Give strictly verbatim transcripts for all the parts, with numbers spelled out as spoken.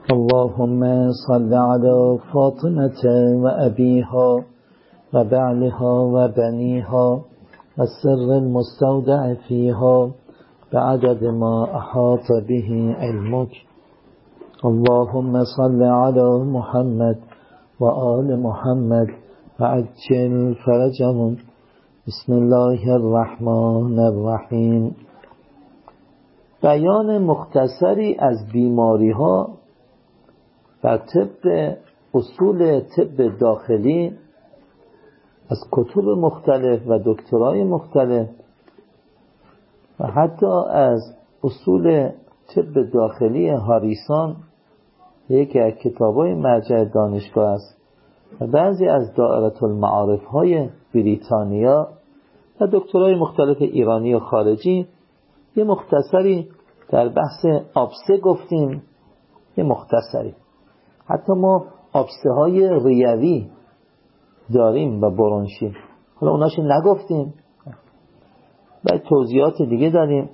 اللهم صل على فاطمة وأبيها وبعلها وبنيها والسر المستودع فيها بعدد ما أحاط به علمك. اللهم صل على محمد وآل محمد وعجل فرجهم. بسم الله الرحمن الرحیم. بیان مختصری از بیماری ها و طب اصول طب داخلی از کتب مختلف و دکترای مختلف و حتی از اصول طب داخلی هاریسون، یکی از کتابای مرجع دانشگاه است، و بعضی از دائره المعارف های بریتانیا و دکترای مختلف ایرانی و خارجی. یه مختصری در بحث آبسه گفتیم، یه مختصری. حتی ما آبسه های ریوی داریم و برونشی، حالا اوناشو نگفتیم و توضیحات دیگه داریم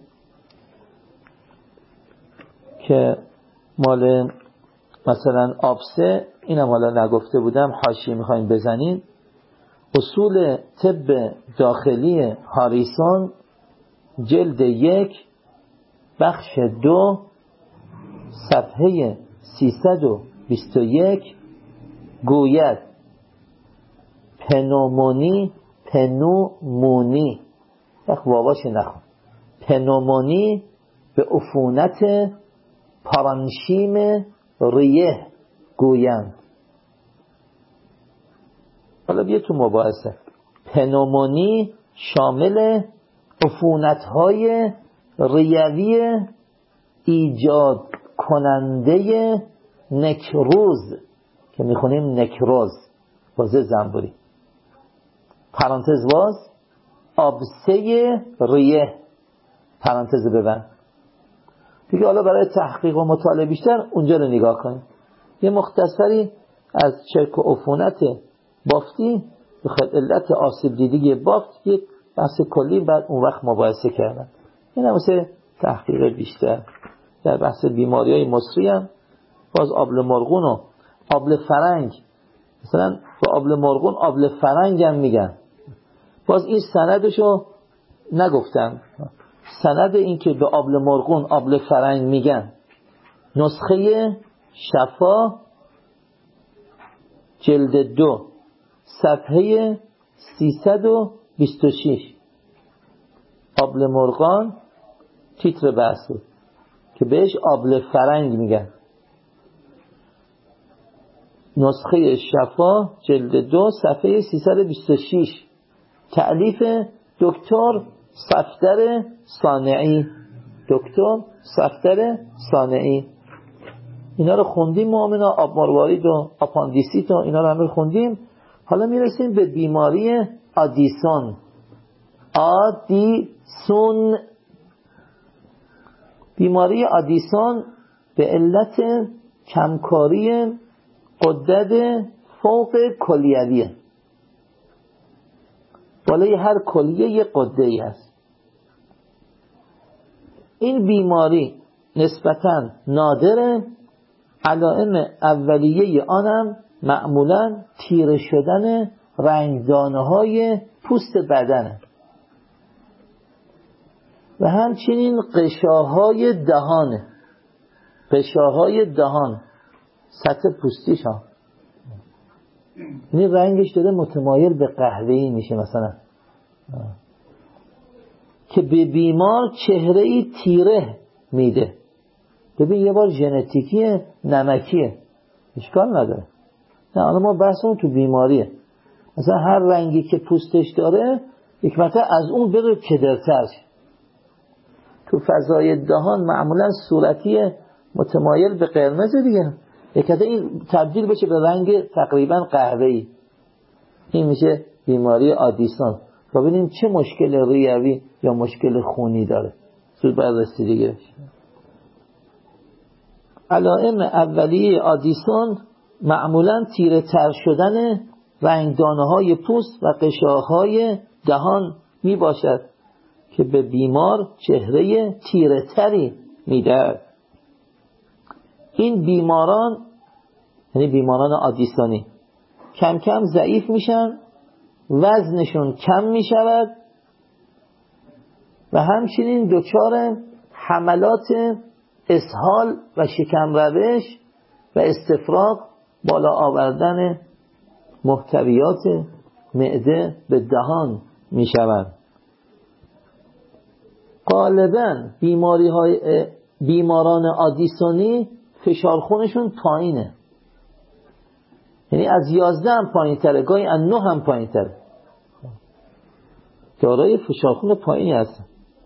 که مال مثلا آبسه، اینم حالا نگفته بودم، حاشیه میخوایم بزنیم. اصول طب داخلی هاریسون جلد یک بخش دو صفحه سیصد و بیست و یک گوید پنومونی پنومونی یک واواش نخون پنومونی به عفونت پارانشیم ریه گویند. حالا بیا تو مباحثه. پنومونی شامل عفونت‌های ریوی ایجاد کننده نکروز که میخونیم نکروز بازه زنبوری، پرانتز باز، آبسه ریه پرانتز ببند دیگه. حالا برای تحقیق و مطالعه بیشتر اونجا رو نگاه کنیم. یه مختصری از چرک و عفونت بافتی به خاطر علت آسیب دیدگی بافت یک بحث کلی بعد اون وقت مباحثه کردن. این هم مثل تحقیق بیشتر. در بحث بیماری های مصری هم باز آبل مرغون و آبل فرنگ، مثلا به آبل مرغون آبل فرنگ هم میگن. باز این سندشو نگفتن، سند این که به آبل مرغون آبل فرنگ میگن نسخه شفا جلد دو صفحه سیصد و بیست و شش. آبل مرغان تیتر بحث بود که بهش آبل فرنگ میگن. نسخه شفا جلد دو صفحه سیصد و بیست و شش تألیف دکتر صفدر صانعی. دکتر صفدر صانعی اینا رو خوندیم. مؤمنا آب مروارید و آپاندیسیت و اینا رو همه خوندیم. حالا میرسیم به بیماری آدیسون. آدیسون بیماری آدیسون به علت کمکاری غدد فوق کلیویه. بالای هر کلیه یک غده ای هست. این بیماری نسبتاً نادره. علائم اولیه آنم معمولاً تیره شدن رنگدانه های پوست بدنه و همچنین قشاهای دهانه. قشاهای دهان سطح پوستیش ها، این رنگش داره متمایل به قهوه‌ای میشه مثلا، که به بیمار چهره‌ای تیره میده. ببین یه بار ژنتیکیه، نمکیه، اشکال نداره. نه الان ما بحثمون تو بیماریه. مثلا هر رنگی که پوستش داره یک مرتبه از اون بره کدرتر. تو فضای دهان معمولا صورتیه متمایل به قرمز دیگه، یک مرتبه این تبدیل بشه به رنگ تقریبا قهوه‌ای. این میشه بیماری آدیسون. ببینیم چه مشکل ریوی یا مشکل خونی داره، زود باید رسیدگی بشه. علائم اولیه آدیسون معمولاً تیره تر شدن رنگدانه های پوست و قشاهای دهان می باشد که به بیمار چهره تیره تری می دهد. این بیماران، یعنی بیماران آدیسونی، کم کم ضعیف میشن، وزنشون کم میشود و همچنین دچار حملات اسهال و شکم روش و استفراغ، بالا آوردن محتویات معده به دهان میشوند. غالبا بیماری های بیماران آدیسونی فشار خونشون پایینه، یعنی از یازده هم پایین تره، گاهی از نه هم پایین تره، دارای فشار خون پایینی هستن.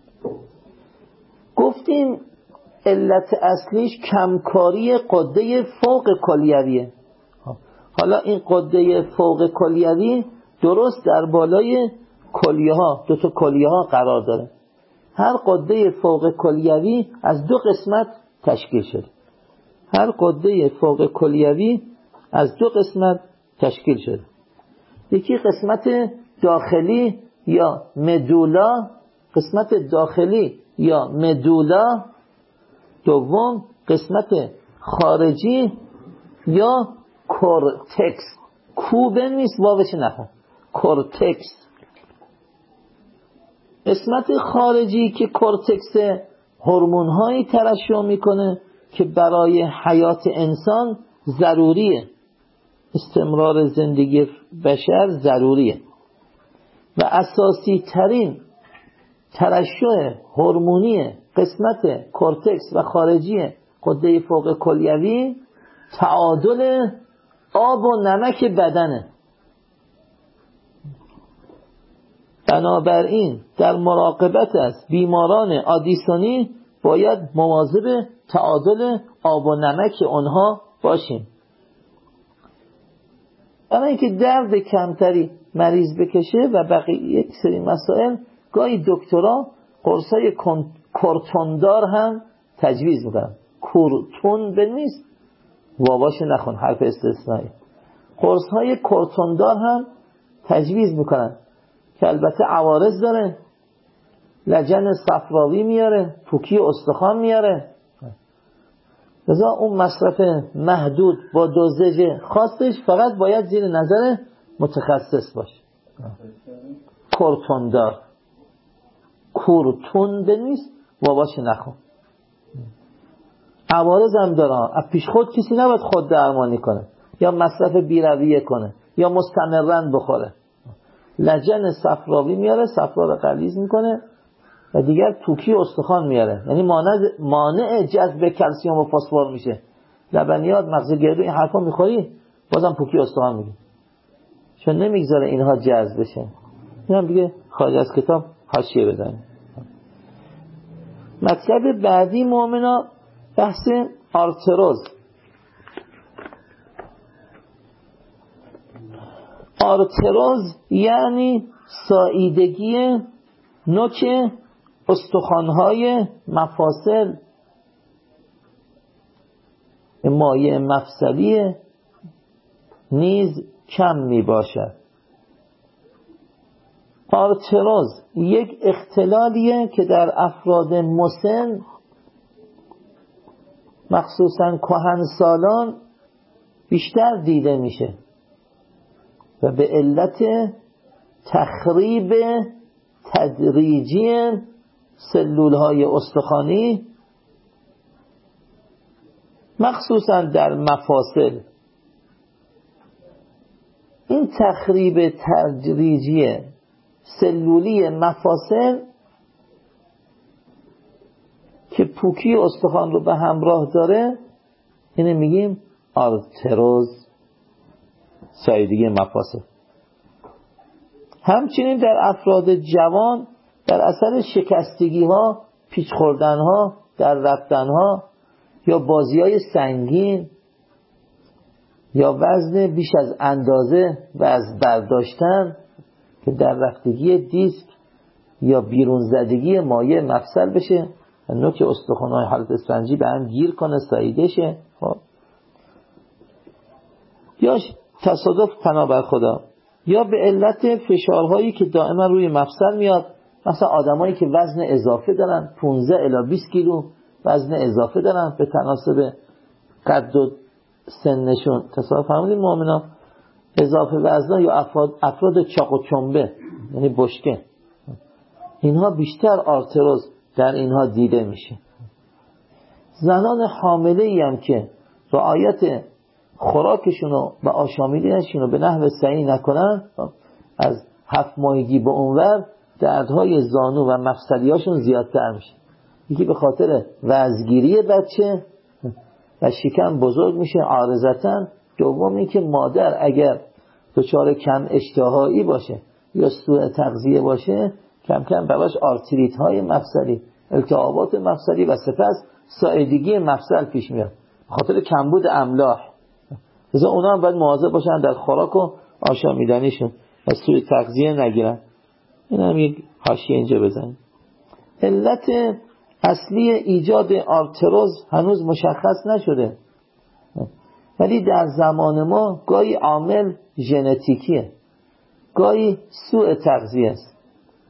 گفتیم علت اصلیش کمکاری غده فوق کلیویه. حالا این غده فوق کلیوی درست در بالای کلیه ها، دو تا کلیه ها قرار داره. هر غده فوق کلیوی از دو قسمت تشکیل شده. هر غده فوق کلیوی از دو قسمت تشکیل شده. یکی قسمت داخلی یا مدولا، قسمت داخلی یا مدولا. دوم قسمت خارجی یا کورتکس. کو بنویس، واوش نخون، کورتکس. قسمت خارجی که کورتکس هورمون هایی ترشح میکنه که برای حیات انسان ضروریه، استمرار زندگی بشر ضروریه و اساسی ترین ترشح هورمونی قسمت کورتکس و خارجی غده فوق کلیوی تعادل آب و نمک بدنه. بنابراین در مراقبت از بیماران آدیسونی باید مواظب تعادل آب و نمک اونها باشیم. برای اینکه درد کمتری مریض بکشه و بقیه یک سری مسائل، گاهی دکترها قرصای کورتوندار هم تجویز میکنن. کورتون بنویس، واواش نخون، حرف استثنایی. قرصهای کورتوندار هم تجویز میکنن که البته عوارض داره، لجن صفراوی میاره، پوکی استخوان میاره. لذا اون مصرف محدود با دوزج خاصش فقط باید زیر نظر متخصص باشه. کورتوندار، کورتون بنویس، واواش نخون. عوارض هم داره، از پیش خود کسی نباید خود درمانی کنه یا مصرف بیرویه کنه یا مستمرن بخوره. لجن صفراوی میاره، صفرا رو غلیظ میکنه و دیگر توکی استخوان میاره، یعنی مانع مانع جذب کلسیم و فسفر میشه. لبنیات، مغز گردو، این حرفا میخوری بازم پوکی استخوان میگه، چون نمیگذاره اینها جذب بشه. این هم دیگه خارج از کتاب حاشیه بزنیم. مطلب بعدی مؤمنا بحث آرتروز. آرتروز یعنی ساییدگی نوک استخوان‌های مفاصل، مایع مفصلی نیز کم می باشد. آرتروز یک اختلالیه که در افراد مسن، مخصوصاً کهنسالان، بیشتر دیده میشه و به علت تخریب تدریجی سلولهای استخوانی، مخصوصاً در مفاصل. این تخریب تدریجی سلولی مفاصل که پوکی استخوان رو به همراه داره، اینه میگیم آرتروز، ساییدگی مفاصل. همچنین در افراد جوان در اثر شکستگی ها، پیچ خوردن ها، در رفتن ها یا بازی های سنگین یا وزن بیش از اندازه و از برداشتن که در رفتگی دیسک یا بیرون زدگی مایع مفصل بشه و نوک استخوان‌های حالت اسفنجی به هم گیر کنه، ساییده شه. خب یا تصادف پناه بر خدا، یا به علت فشارهایی که دائما روی مفصل میاد، مثلا آدمایی که وزن اضافه دارن، پانزده الی بیست کیلو وزن اضافه دارن به تناسب قد و سنشون تصادف فرمودید مؤمنا اضافه وزنا یا افراد, افراد چاق و چنبه یعنی بشکه، اینها بیشتر آرتروز در اینها دیده میشه. زنان حامله ای هم که رعایت خوراکشون و آشامیدنشون رو به نحو صحیح نکنن، از هفت ماهگی به اونور دردهای زانو و مفصلیاشون زیادتر میشه. یکی به خاطر وزنگیری بچه و شکم بزرگ میشه عارضتاً، دوم این که مادر اگر دچار کم اشتهایی باشه یا سوء تغذیه باشه کم کم براش آرتریت های مفصلی، التهابات مفصلی و سپس ساعدگی مفصل پیش میاد خاطر کمبود املاح. لذا اونا هم باید مواظب باشن در خوراک و آشامیدنیشون و سوء تغذیه نگیرن. این هم یک حاشیه اینجا بزنیم. علت اصلی ایجاد آرتروز هنوز مشخص نشده، ولی در زمان ما گاهی عامل ژنتیکیه، گاهی سوء تغذیه است،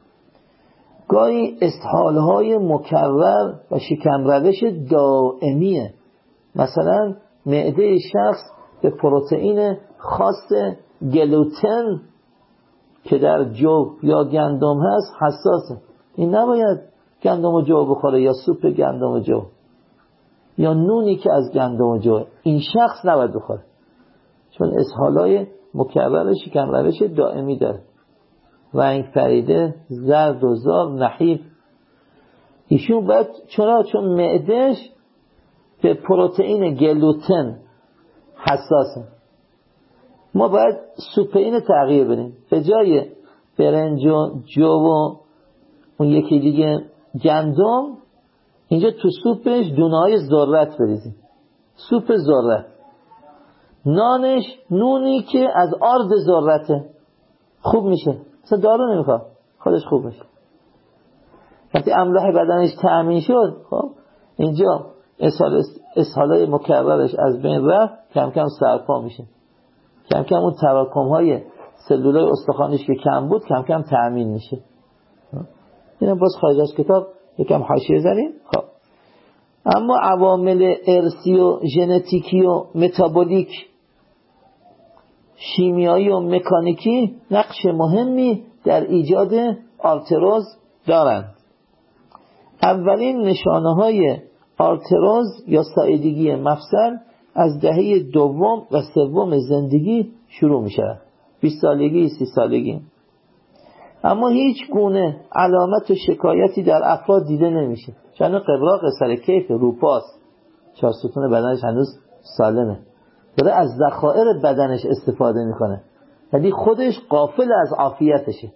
گاهی اسهالهای مکرر و شکم روش دائمیه. مثلا معده شخص به پروتئین خاص گلوتن که در جو یا گندم هست حساسه. این نباید گندم و جو بخوره یا سوپ گندم و جو یا نونی که از گندم و جو، این شخص نباید بخوره چون اسهالای مکرر شکم روش دائمی داره. رنگ پریده، زرد و زار، نحیف. ایشون باید چرا؟ چون معدهش به پروتئین گلوتن حساسه. ما باید سوپ اینو تغییر بدیم، به جای برنج و جو و اون یکی دیگه گندم، اینجا تو سوپش دونه‌های ذرت بریزیم، سوپ ذرت. نانش نونی که از آرد ذرته، خوب میشه، اصلا دارو نمیخواد، خودش خوب میشه. وقتی املاح بدنش تأمین شد، خب اینجا اسهال اسهالای مکررش از بین رفت، کم کم سرپا میشه، کم کم اون تراکم های سلولای استخوانش که کم بود کم کم تأمین میشه. اینم باز خارج از کتاب یکم حاشیه زدیم. خب اما عوامل ارثی و ژنتیکی و متابولیک، شیمیایی و مکانیکی نقش مهمی در ایجاد آرتروز دارند. اولین نشانه های آرتروز یا سایدگی مفصل از دهه دوم و سوم زندگی شروع می شود، بیست سالگی، سی سالگی. اما هیچ گونه علامت و شکایتی در افراد دیده نمیشه. چون قبراق سر کیف روپاست، چهار ستون بدنش هنوز سالمه، داره از ذخایر بدنش استفاده میکنه، ولی خودش غافل از عافیتشه.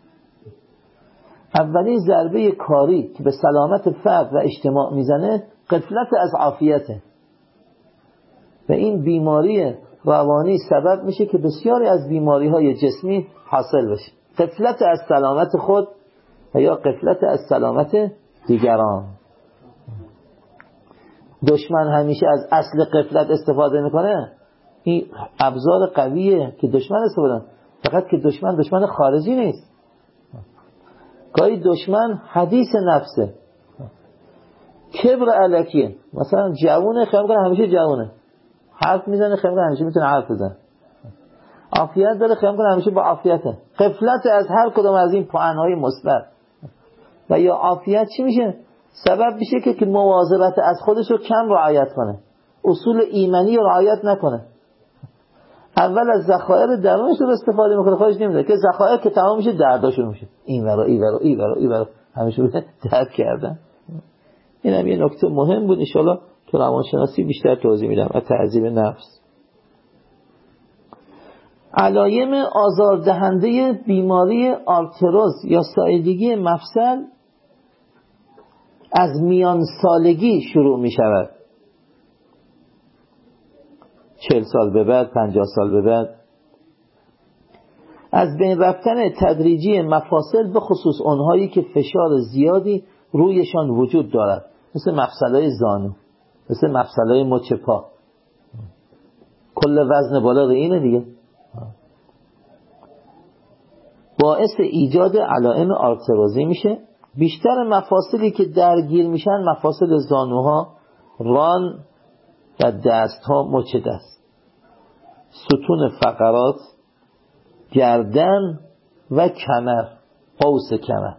اولین ضربه کاری که به سلامت فرد و اجتماع میزنه غفلت از عافیته و این بیماری روانی سبب میشه که بسیاری از بیماری های جسمی حاصل بشه. غفلت از سلامت خود و یا غفلت از سلامت دیگران. دشمن همیشه از اصل غفلت استفاده میکنه. این ابزار قویه که دشمن استفاده، فقط که دشمن دشمن خارجی نیست، گاهی دشمن حدیث نفسه، کبر الکیه. مثلا جوونه خیال کنه همیشه جوونه، حرف میزنه خیال کنه همیشه میتونه حرف بزنه، عافیت داره خیال کنه همیشه با عافیته. غفلت از هر کدوم از این پوانهای مثبت. و یا عافیت چی میشه؟ سبب میشه که که مواظبت از خودش رو کم رعایت کنه، اصول ایمنی رو رعایت نکنه. اول از ذخایر درونش رو استفاده میکنه، خودش نمیدونه که ذخایر که تمام میشه درداشون میشه، این ورا این ورا این ورا این ورا همیشه درد کردن. این هم یه نکته مهم بود، ان شاءالله تو روانشناسی بیشتر توضیح میدم. از تعذیب نفس. علایم آزاردهنده بیماری آرتروز یا سایدگی مفصل از میان سالگی شروع می شود، چهل سال به بعد، پنجاه سال به بعد. از بین رفتن تدریجی مفاصل، به خصوص اونهایی که فشار زیادی رویشان وجود دارد، مثل مفصلهای زانو، مثل مفصلهای مچ پا، کل وزن بالا اینه دیگه، باعث ایجاد علائم آرتروزی میشه. بیشتر مفاصلی که درگیر میشن مفاصل زانوها، ران، و دست ها مچ دست، ستون فقرات، گردن و کمر، قوس کمر.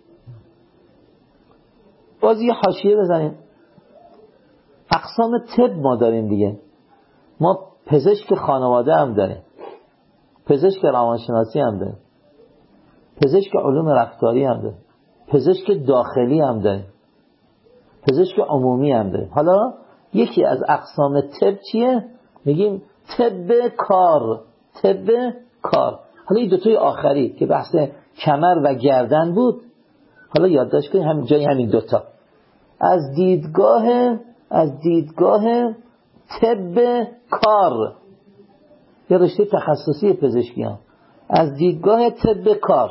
باز یه حاشیه بزنیم، اقسام طب ما داریم دیگه. ما پزشک خانواده هم داریم، پزشک روانشناسی هم داریم، پزشک علوم رفتاری هم داریم، پزشک داخلی هم داریم، پزشک عمومی هم داریم. حالا یکی از اقسام طب چیه؟ میگیم طب کار، طب کار. حالا این دوتای آخری که بحث کمر و گردن بود، حالا یادداشت کنید همین جای همین دوتا. از دیدگاه از دیدگاه طب کار، یه رشته تخصصی پزشکی هم. از دیدگاه طب کار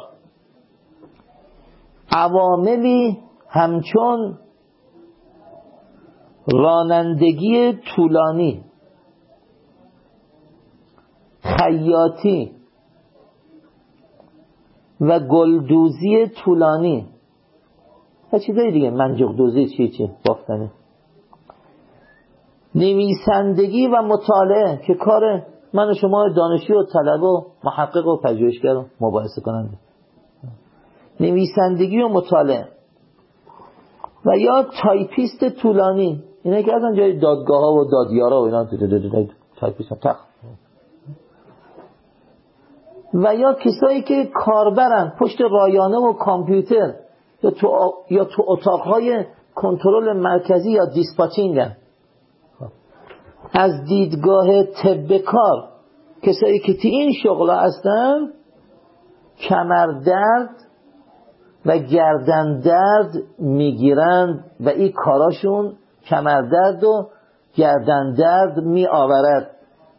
عواملی همچون رانندگی طولانی، خیاطی و گلدوزی طولانی و چیزایی دیگه، منجوق دوزی چی چی بافتنی، نویسندگی و مطالعه که کار من و شما دانشجو و طلبه و محقق و پژوهشگر و مباحثه کننده، نویسندگی و مطالعه و یا تایپیست طولانی، اینا که ازن جای دادگاه ها و دادیارا و اینا تایپیست هم تخت، و یا کسایی که کاربرن پشت رایانه و کامپیوتر یا تو یا تو اتاقهای کنترل مرکزی یا دیسپاچینگن. از دیدگاه طب کار کسایی که تی این شغل هستن کمر درد و گردن درد میگیرند و این کاراشون کمر درد و گردن درد می آورد.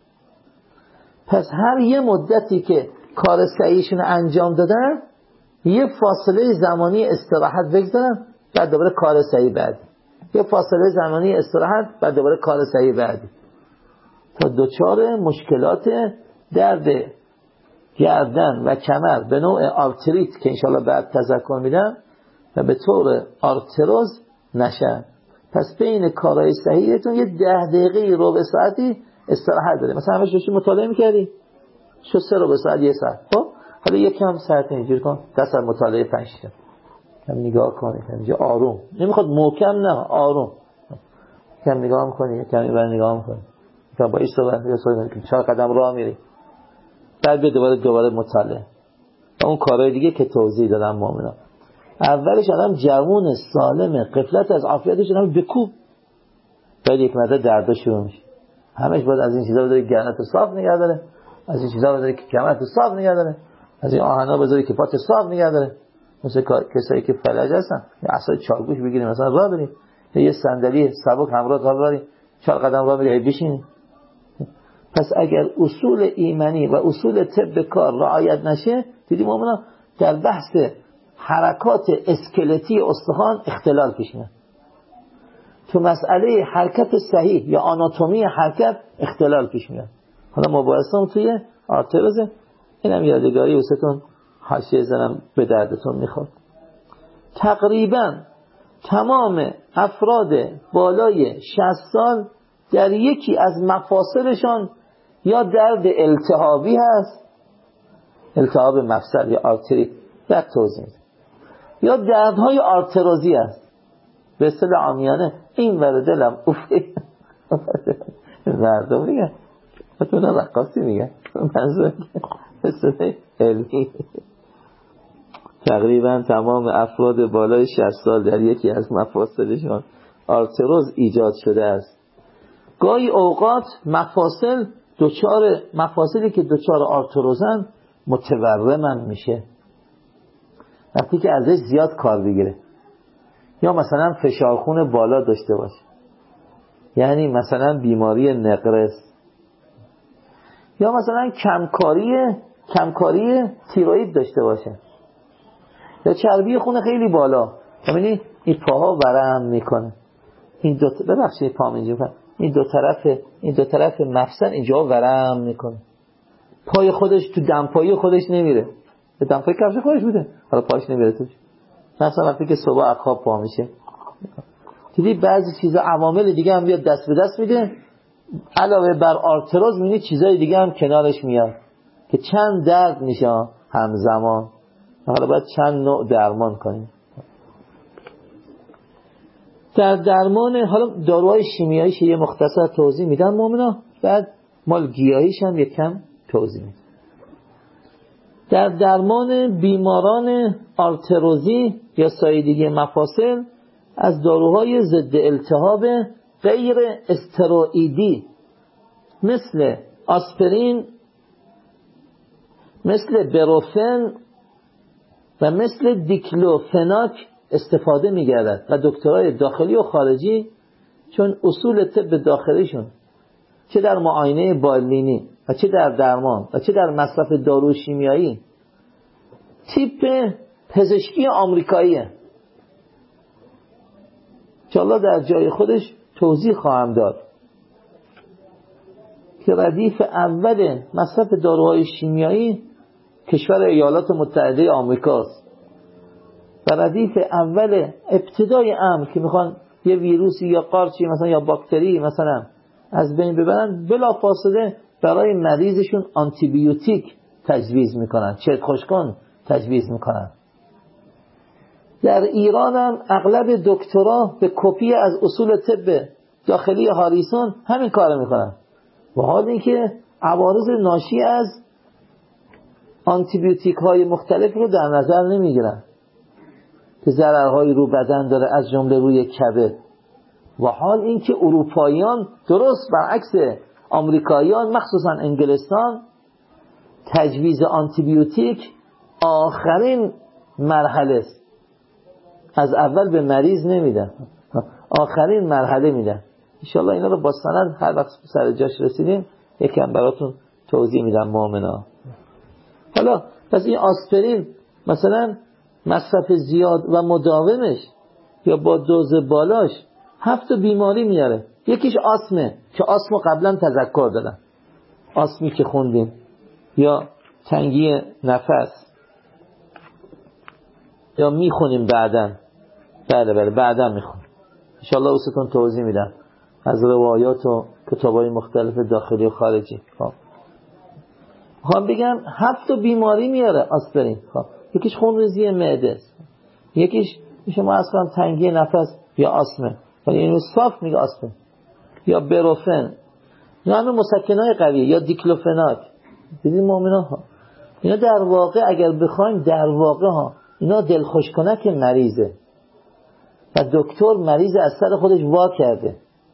پس هر یه مدتی که کار صحیحشون انجام دادن یه فاصله زمانی استراحت بگذارن، بعد دوباره کار صحیح بعدی، یه فاصله زمانی استراحت، بعد دوباره کار صحیح بعدی، تا دوچار مشکلات درد گردن و کمر به نوع آرتریت که انشالله بعد تذکر میدم و به طور آرتروز نشن. پس بین کارهای صحیحتون یه ده دقیقه ربع ساعتی استراحت بده. مثلا همش داشتی مطالعه میکردی شو سه ربع ساعت یه ساعت، خب حالا یکم ساعت اینجوری کن، دست از مطالعه پنج کن، کم نگاه کنی، کم آروم، نمیخواد محکم، نه آروم، کم نگاه میکنی، کم اینور نگاه میکنی، کم با ایست و یا چهار قدم راه میری، بعد به دوباره دوباره مطالعه و اون کارهای دیگه که توضیح دادم. مؤمنا اولش آدم جوون سالم غفلت از عافیتش هم بکوب، بعد یک مدت دردا شروع میشه. همش باید از این چیزا بذاری گردنتو صاف نگه داره، از این چیزا بذاری که کمرتو صاف نگه داره، از این آهنا بذاری که پات صاف نگه داره. مثل کسایی که فلج هستن یا عصای چارگوش بگیریم مثلا راه بریم، یا یه صندلی سبک همراه راه بریم، چهار قدم راه میری بشینی. پس اگر اصول ایمنی و اصول طب کار رعایت نشه، دیدیم مؤمنا در بحث حرکات اسکلتی استخوان اختلال پیش میاد، تو مسئله حرکت صحیح یا آناتومی حرکت اختلال پیش میاد. حالا مباحثم توی آرتروزه، اینم یادگاری واسهتون حاشیه زنم به دردتون میخواد. تقریبا تمام افراد بالای شصت سال در یکی از مفاصلشان یا درد التهابی هست، التهاب مفصل یا آرتریت در توضیح، یا دردهای آرتروزی هست. به اصطلاح عامیانه این ور دلم افتی مردم میگن بتون رقاصی میگن منظور به اصطلاح علمی. تقریبا تمام افراد بالای شصت سال در یکی از مفاصلشان آرتروز ایجاد شده است. گاهی اوقات مفاصل دوچار مفاصلی که دوچار آرتروزن متورمن میشه وقتی که ازش زیاد کار بگیره، یا مثلا فشار خون بالا داشته باشه، یعنی مثلا بیماری نقرس، یا مثلا کمکاری کمکاری تیروئید داشته باشه، یا چربی خون خیلی بالا. ببینید این پاها ورم میکنه، این دو ت... ببخشید پام اینجا، این دو طرف این دو طرف مفصل اینجا ورم میکنه، پای خودش تو دمپایی خودش نمیره، به دمپایی کفش خودش بوده حالا پاش نمیره توش، مثلا وقتی که صبح از خواب پا میشه. دیدی بعضی چیزا عوامل دیگه هم بیاد دست به دست میده، علاوه بر آرتروز می‌بینید چیزای دیگه هم کنارش میاد که چند درد میشه همزمان. حالا باید چند نوع درمان کنیم. در درمان حالا داروهای شیمیاییش یه مختصر توضیح میدم مومنا، بعد مال گیاهیش هم یک کم توضیح میدم. در درمان بیماران آرتروزی یا سایدگی مفاصل از داروهای ضد التهاب غیر استروئیدی مثل آسپرین، مثل بروفن و مثل دیکلوفناک استفاده می‌گردد و دکترای داخلی و خارجی چون اصول طب داخلیشون چه در معاینه بالینی و چه در درمان و چه در مصرف دارو شیمیایی تیپ پزشکی آمریکاییه که الله در جای خودش توضیح خواهم داد که ردیف اول مصرف داروهای شیمیایی کشور ایالات متحده آمریکاست و ردیف اول ابتدای امر که میخوان یه ویروسی یا قارچی مثلا یا باکتری مثلا از بین ببرن بلا فاصله برای مریضشون آنتی بیوتیک تجویز میکنن، چرت خشکان تجویز میکنن. در ایران هم اغلب دکترا به کپی از اصول طب داخلی هاریسون همین کار میکنن و حال اینکه عوارض ناشی از آنتی بیوتیک های مختلف رو در نظر نمیگیرن که ضررهای رو بدن داره از جمله روی کبد و حال اینکه اروپاییان درست برعکس آمریکاییان مخصوصا انگلستان تجویز آنتی بیوتیک آخرین مرحله است، از اول به مریض نمیدن، آخرین مرحله میدن. ان شاء الله اینا رو با سند هر وقت سر جاش رسیدیم یکم براتون توضیح میدم مؤمنا. حالا پس این آسپرین مثلا مصرف زیاد و مداومش یا با دوز بالاش هفت بیماری میاره. یکیش آسمه که آسمو قبلا تذکر دادم، آسمی که خوندیم، یا تنگی نفس یا میخونیم بعدن، بله بله بعدن میخونیم انشاءالله واسهتون توضیح میدم از روایات و کتابای مختلف داخلی و خارجی. خب خواهم بگم هفت بیماری میاره آسپرین. خب یکیش خونریزی معده است، یکیش میشه ما اصلا تنگی نفس یا آسمه، ولی اینو صاف میگه آسپرین، یا بروفن یا همه مسکنای قویه یا دیکلوفناک. دیدین مؤمنا ها اینا در واقع اگر بخوایم در واقع ها اینا دلخوش کنک مریضه و دکتر مریض از سر خودش وا کرده،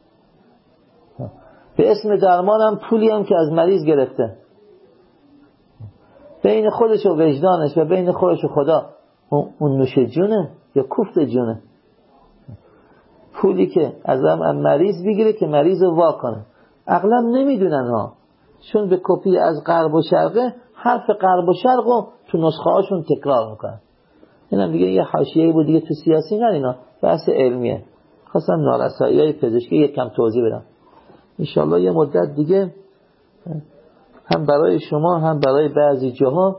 به اسم درمان هم پولی هم که از مریض گرفته، بین خودش و وجدانش و بین خودش و خدا اون نوش جونه یا کوفت جونه، پولی که از هم مریض بگیره که مریض رو وا کنه. اغلب نمیدونن ها، چون به کپی از غرب و شرقه حرف غرب و شرق رو تو نسخه هاشون تکرار میکنن. اینم دیگه یه حاشیه‌ای بود دیگه، تو سیاسی نه، اینا بحث علمیه. خواستم نارسایی‌های پزشکی یک کم توضیح بدم. انشالله یه مدت دیگه هم برای شما هم برای بعضی جاها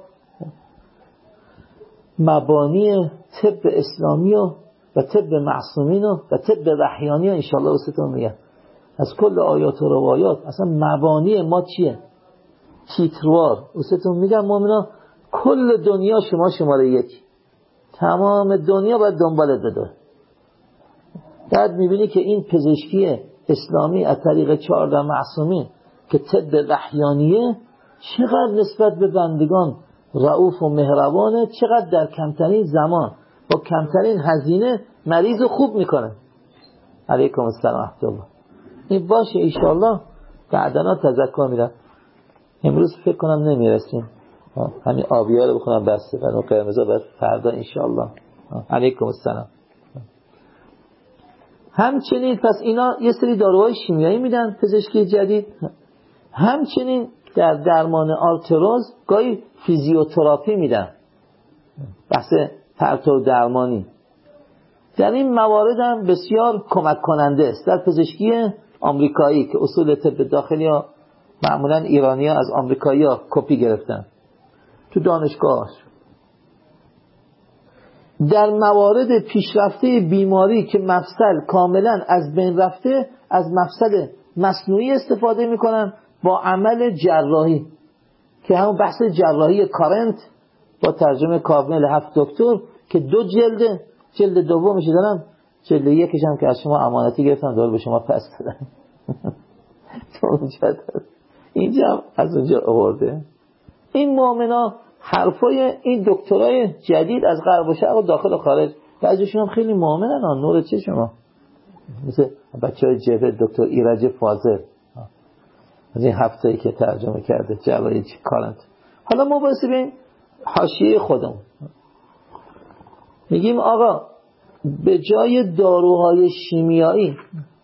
مبانی طب اسلامی و و طب معصومین و و طب وحیانی انشالله واسهتون میگم. از کل آیات و روایات اصلا مبانی ما چیه؟ تیتروار واسهتون میگم مؤمنا، کل دنیا شما شماره یک، تمام دنیا باید دنبالت بده. بعد میبینی که این پزشکی اسلامی از طریق چهارده معصومین که طب وحیانیه چقدر نسبت به بندگان رؤوف و مهربانه، چقدر در کمترین زمان با کمترین هزینه مریض رو خوب میکنه. علیکم السلام ورحمت الله. این باشه انشاءالله بعدنا تذکر میدم. امروز فکر کنم نمیرسیم، همین آبیار رو بخونم بسته و قرمزا باید فردا انشاءالله. علیکم السلام. همچنین پس اینا یه سری داروهای شیمیایی میدن پزشکی جدید، همچنین در درمان آرتروز گاهی فیزیوتراپی میدن، بحث پرتو درمانی. در این موارد هم بسیار کمک کننده است در پزشکی آمریکایی که اصول طب داخلی ها معمولا ایرانی ها از آمریکایی ها کپی گرفتن تو دانشگاه. در موارد پیشرفته بیماری که مفصل کاملا از بین رفته، از مفصل مصنوعی استفاده میکنن با عمل جراحی که همون بحث جراحی کارنت با ترجمه کامل هفت دکتر که دو جلد، جلد دومش دارم، جلد یکیش هم که از شما امانتی گرفتم دوباره به شما پس دادم. اینجا از اونجا آورده. این مؤمنا حرفای این دکترای جدید از غرب و شرق و داخل و خارج، بعضیشون هم خیلی مؤمنن. نور چه شما، مثل بچهای جبهه دکتر ایرج فاضل از این هفته‌ای که ترجمه کرده جراحی کارنت. حالا ما باید ببینیم حاشیه خودم، میگیم آقا به جای داروهای شیمیایی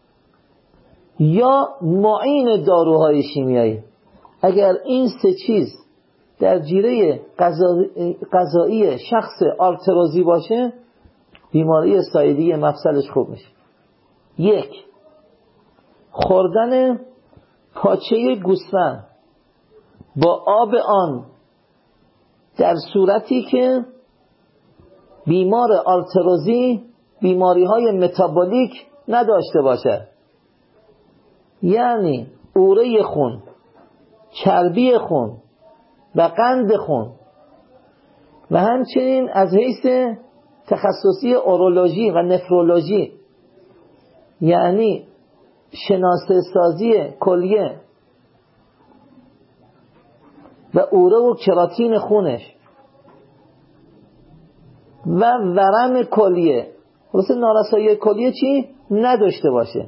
یا معین داروهای شیمیایی، اگر این سه چیز در جیره غذایی شخص آرتروزی باشه، بیماری سایدی مفصلش خوب میشه. یک، خوردن پاچه گوسفند با آب آن در صورتی که بیمار آرتروزی بیماری های متابولیک نداشته باشه، یعنی اوره خون، چربی خون و قند خون، و همچنین از حیث تخصصی اورولوژی و نفرولوژی، یعنی شناسه سازی کلیه و اوره و کراتین خونش و ورم کلیه، واسه نارسایی کلیه چی نداشته باشه،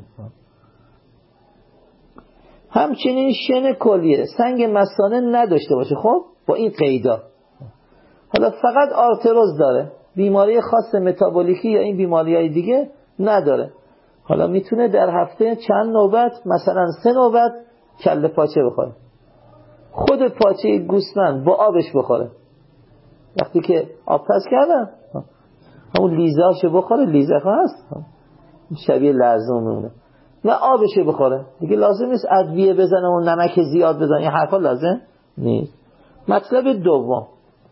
همچنین شن کلیه، سنگ مثانه نداشته باشه. خب با این قیدا. حالا فقط آرتروز داره، بیماری خاص متابولیکی یا این بیماری های دیگه نداره. حالا میتونه در هفته چند نوبت، مثلا سه نوبت کله پاچه بخوره، خود پاچه گوسفند با آبش بخوره. وقتی که آب پس کردن همون لیزه‌اشو بخوره، لیزه هست شبیه لرزون میمونه، و آبشو بخوره دیگه. لازم نیست ادویه بزنه و نمک زیاد بزنه، این حرفا لازم نیست. مطلب دوم،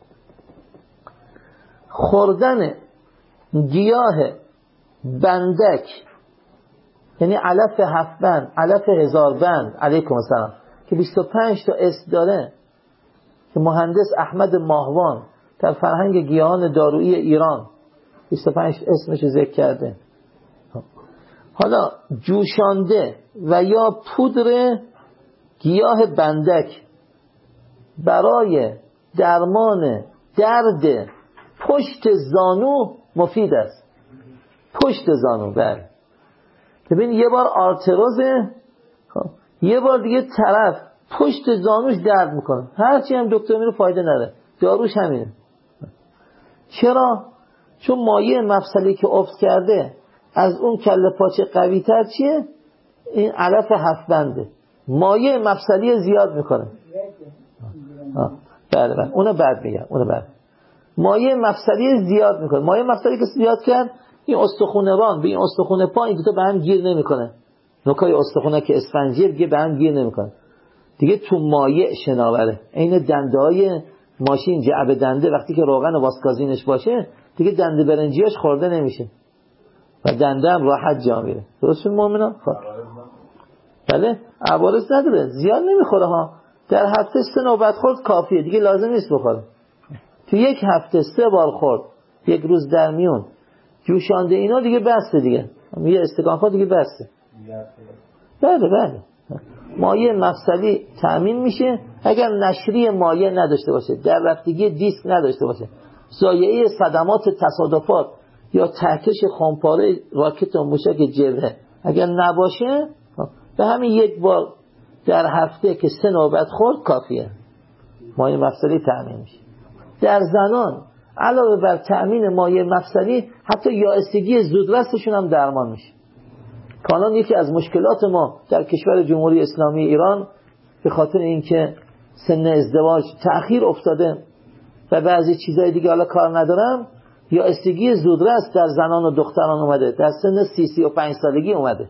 خوردن گیاه بندک، یعنی علف هفت بند، علف هزار بند، علیکم السلام، که بیست و پنج تا اسم داره که مهندس احمد ماهوان در فرهنگ گیاهان دارویی ایران بیست و پنج اسمش ذکر کرده. حالا جوشانده و یا پودر گیاه بندک برای درمان درد پشت زانو مفید است. پشت زانو، بله. ببین یه بار آرتروزه، یه بار دیگه طرف پشت زانوش درد میکنه، هرچی هم دکتر میره فایده نداره، داروش همینه. چرا؟ چون مایع مفصلی که افت کرده از اون کله پاچه قوی تر چیه؟ این علف هفت بنده، مایع مفصلی زیاد میکنه. بله بله اونو بعد میگم، اونو بعد. مایع مفصلی زیاد میکنه، مایع مفصلی که زیاد کرد این استخونه ران به این استخونه پا، این دوتا به هم گیر نمیکنه، نوکای استخونه که اسفنجی دیگه به هم گیر نمیکنه دیگه، تو مایع شناوره. این دنده های ماشین جعبه دنده وقتی که روغن و واسکازینش باشه دیگه دنده برنجیاش خورده نمیشه و دنده هم راحت جا میره. درست مؤمنا؟ خب بله، عوارض نداره، زیاد نمیخوره ها، در هفته سه نوبت خورد کافیه دیگه، لازم نیست بخوره. تو یک هفته سه بار خورد، یک روز در میون جوشانده اینا دیگه بسته دیگه، یه استکان خورد دیگه بسته. بله بله مایع مفصلی تأمین میشه. اگر نشری مایع نداشته باشه، در رفتگی دیسک نداشته باشه، ضایعه صدمات تصادفات یا ترکش خمپاره راکت و موشک جبهه اگر نباشه، به همین یک بار در هفته که سه نوبت خورد کافیه، مایع مفصلی تأمین میشه. در زنان علاوه بر تأمین مایع مفصلی حتی یائسگی زودرسشون هم درمان میشه. کانون یکی از مشکلات ما در کشور جمهوری اسلامی ایران به خاطر اینکه سن ازدواج تأخیر افتاده و بعضی چیزای دیگه حالا کار ندارم، یائسگی زودرس در زنان و دختران اومده، در سن سی سی و پنج سالگی اومده.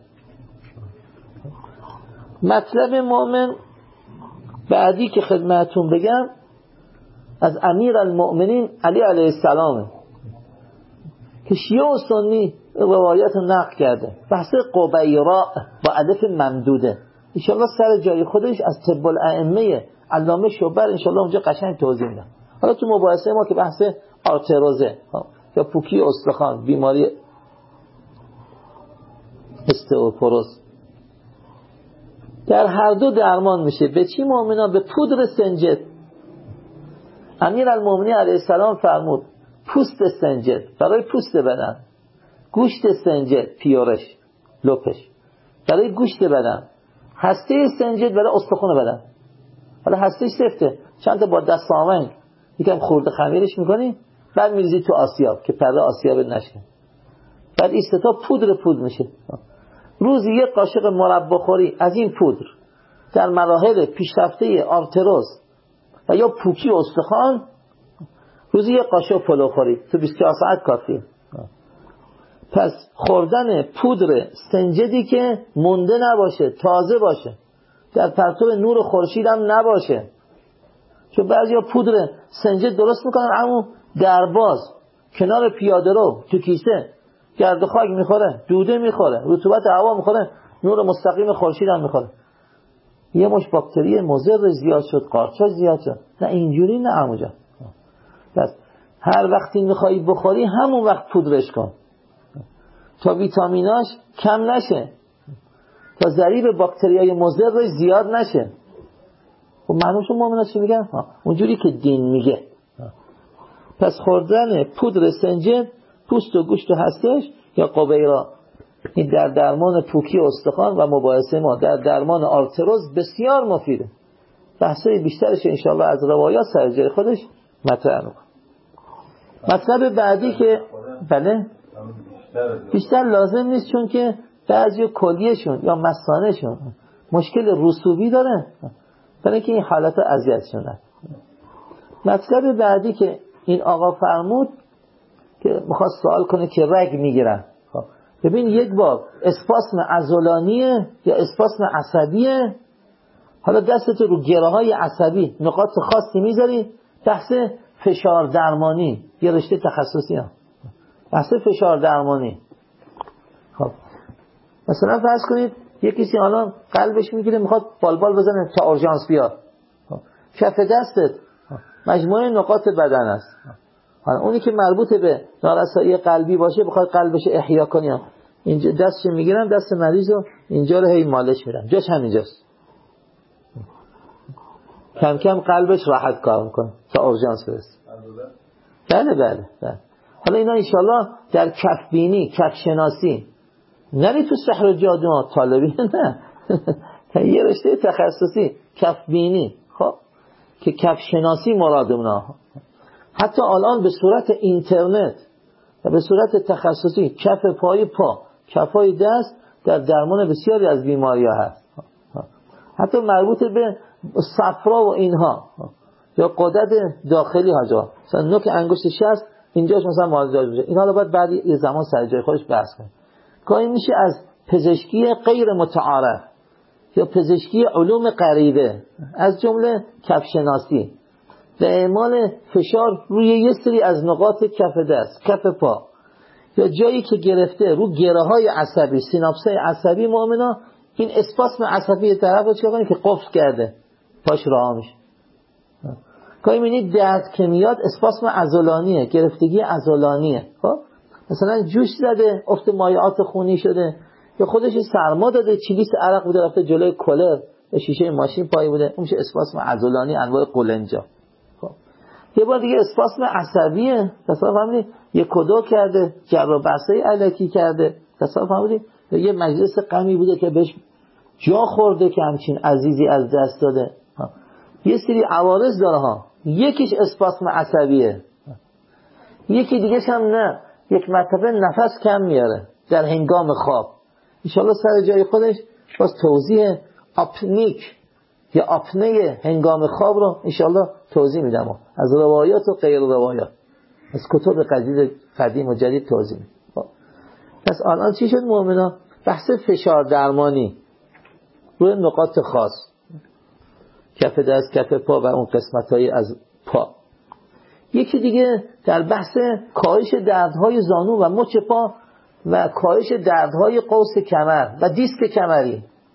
مطلب مؤمن بعدی که خدمتون بگم از امیر المؤمنین علی علیه السلام که شیعه و سنی روایت نقل کرده، بحث قبیراء با الف ممدوده. انشالله سر جای خودش از طب الائمه علامه شوبر انشالله اونجا قشنگ توضیح میدم. حالا تو مباحثه ما که بحث آرتروزه یا پوکی استخوان، بیماری استئوپوروز، در هر دو درمان میشه. به چی مؤمنا؟ به پودر سنجد. امیرالمومنین علیه السلام فرمود پوست سنجد برای پوست بدن، گوشت سنجد پیورش لپش برای گوشت بدن، هسته سنجد برای استخوان بدن. حالا هستهش سفته، چند تا با دست آونگ یکم خورده خمیرش میکنی، بعد میریزی تو آسیاب که پرده آسیاب نشه، بعد این سه تا پودر پودر میشه. روزی یک قاشق مربا خوری از این پودر در مراحل پیشرفته آرتروز و یا پوکی استخوان، روزی یک قاشق پلو خوری تو بیست و چهار ساعت کافیه. پس خوردن پودر سنجدی که مونده نباشه، تازه باشه، در پرتو نور خورشید هم نباشه، چون بعضیا پودر سنجد درست میکنن اما درباز کنار پیاده رو تو کیسه گرد و خاک میخوره، دوده میخوره، رطوبت هوا میخوره، نور مستقیم خورشید هم میخوره، یه مش باکتری مضر زیاد شد، قارچا زیاد شد. نه اینجوری نه عمو جان. پس هر وقتی میخوایی بخوری همون وقت پودرش کن تا ویتامیناش کم نشه، تا ضریب باکتریای مضر زیاد نشه. خب معلوم شد مومنا چی میگن؟ اونجوری که دین میگه. پس خوردن پودر سنجد پوست و گوشت و هستش یا قبیرا، این در درمان پوکی استخوان و مباحثه ما در درمان آرتروز بسیار مفیده. بحثای بیشترش انشاءالله از روایات سر جای خودش مطرح میکنم. مطلب بعدی که بله بیشتر لازم نیست، چون که بعضی کلیهشون یا مثانهشون مشکل رسوبی داره، برای که این حالت اذیت شدن. مطلب بعدی که این آقا فرمود که میخواست سوال کنه که رگ میگیرن. ببین یک بار اسپاسم عضلانیه یا اسپاسم عصبیه، حالا دستت رو گره های عصبی نقاط خاصی میذاری، بحث فشار درمانی، یه رشته تخصصی هم بحث فشار درمانی. خب مثلا فرض کنید یک کسی الان قلبش میگیره میخواد بالبال بزنه تا اورژانس بیاد، کف دستت مجموعه نقاط بدن است، حالا اونی که مربوط به نارسایی قلبی باشه بخواد قلبش احیا کنی، اینجا دستش میگیرن، دست مریض رو اینجا رو هی مالش میدن، جاش همینجاست، کم کم قلبش راحت کار میکنه تا اورژانس برسه. بله بله بله. حالا اینا انشالله در کف بینی، کف شناسی، نری تو سحر و جادو ها طالبی نه یه رشته تخصصی کف بینی، خب که کف شناسی مراد اونا. حتی الان به صورت اینترنت و به صورت تخصصی کف پای پا، کفای دست در درمان بسیاری از بیماری ها هست، حتی مربوط به صفرا و اینها یا قدرت داخلی ها جا، مثلا نوک انگشت شست اینجاش مثلا مالجاج میشه. این حالا باید بعد یه زمان سر جای خودش بحث کنیم. گاهی میشه از پزشکی غیر متعارف یا پزشکی علوم غریبه از جمله کف شناسی و اعمال فشار روی یه سری از نقاط کف دست، کف پا یا جایی که گرفته رو گره های عصبی، سیناپسای عصبی مؤمنا، این اسپاسم عصبی طرف رو چیکار کنه که قفل کرده پاش راه میشه. گاهی میبینید درد که میاد اسپاسم عضلانیه، گرفتگی عضلانیه. خب مثلا جوش زده، افت مایعات خونی شده، یا خودش سرما داده، چلیس عرق بوده رفته جلوی کولر یا شیشه ماشین پای بوده، اون میشه اسپاسم عضلانی انواع قولنجا. خب یه بار دیگه اسپاسم عصبیه، تصادف فهمیدی یک کدو کرده، جرا بسته الکی کرده، تصادف فهمیدی یه مجلس غمی بوده که بهش جا خورده که همچین عزیزی از دست داده. یه سری عوارض داره ها، یکیش اسپاسم عصبیه، یکی دیگهش هم نه، یک مرتبه نفس کم میاره در هنگام خواب. انشالله سر جای خودش باز توضیح آپنیک یا آپنه هنگام خواب رو انشالله توضیح میدم، از روایات و غیر روایات، از کتب قدیم قدیم و جدید توضیح میدم. پس الان چی شد مؤمنا؟ بحث فشار درمانی روی نقاط خاص، کف دست، کف پا و اون قسمت‌های از پا. یکی دیگه در بحث کاهش دردهای زانو و مچ پا و کاهش دردهای قوس کمر و دیسک کمری.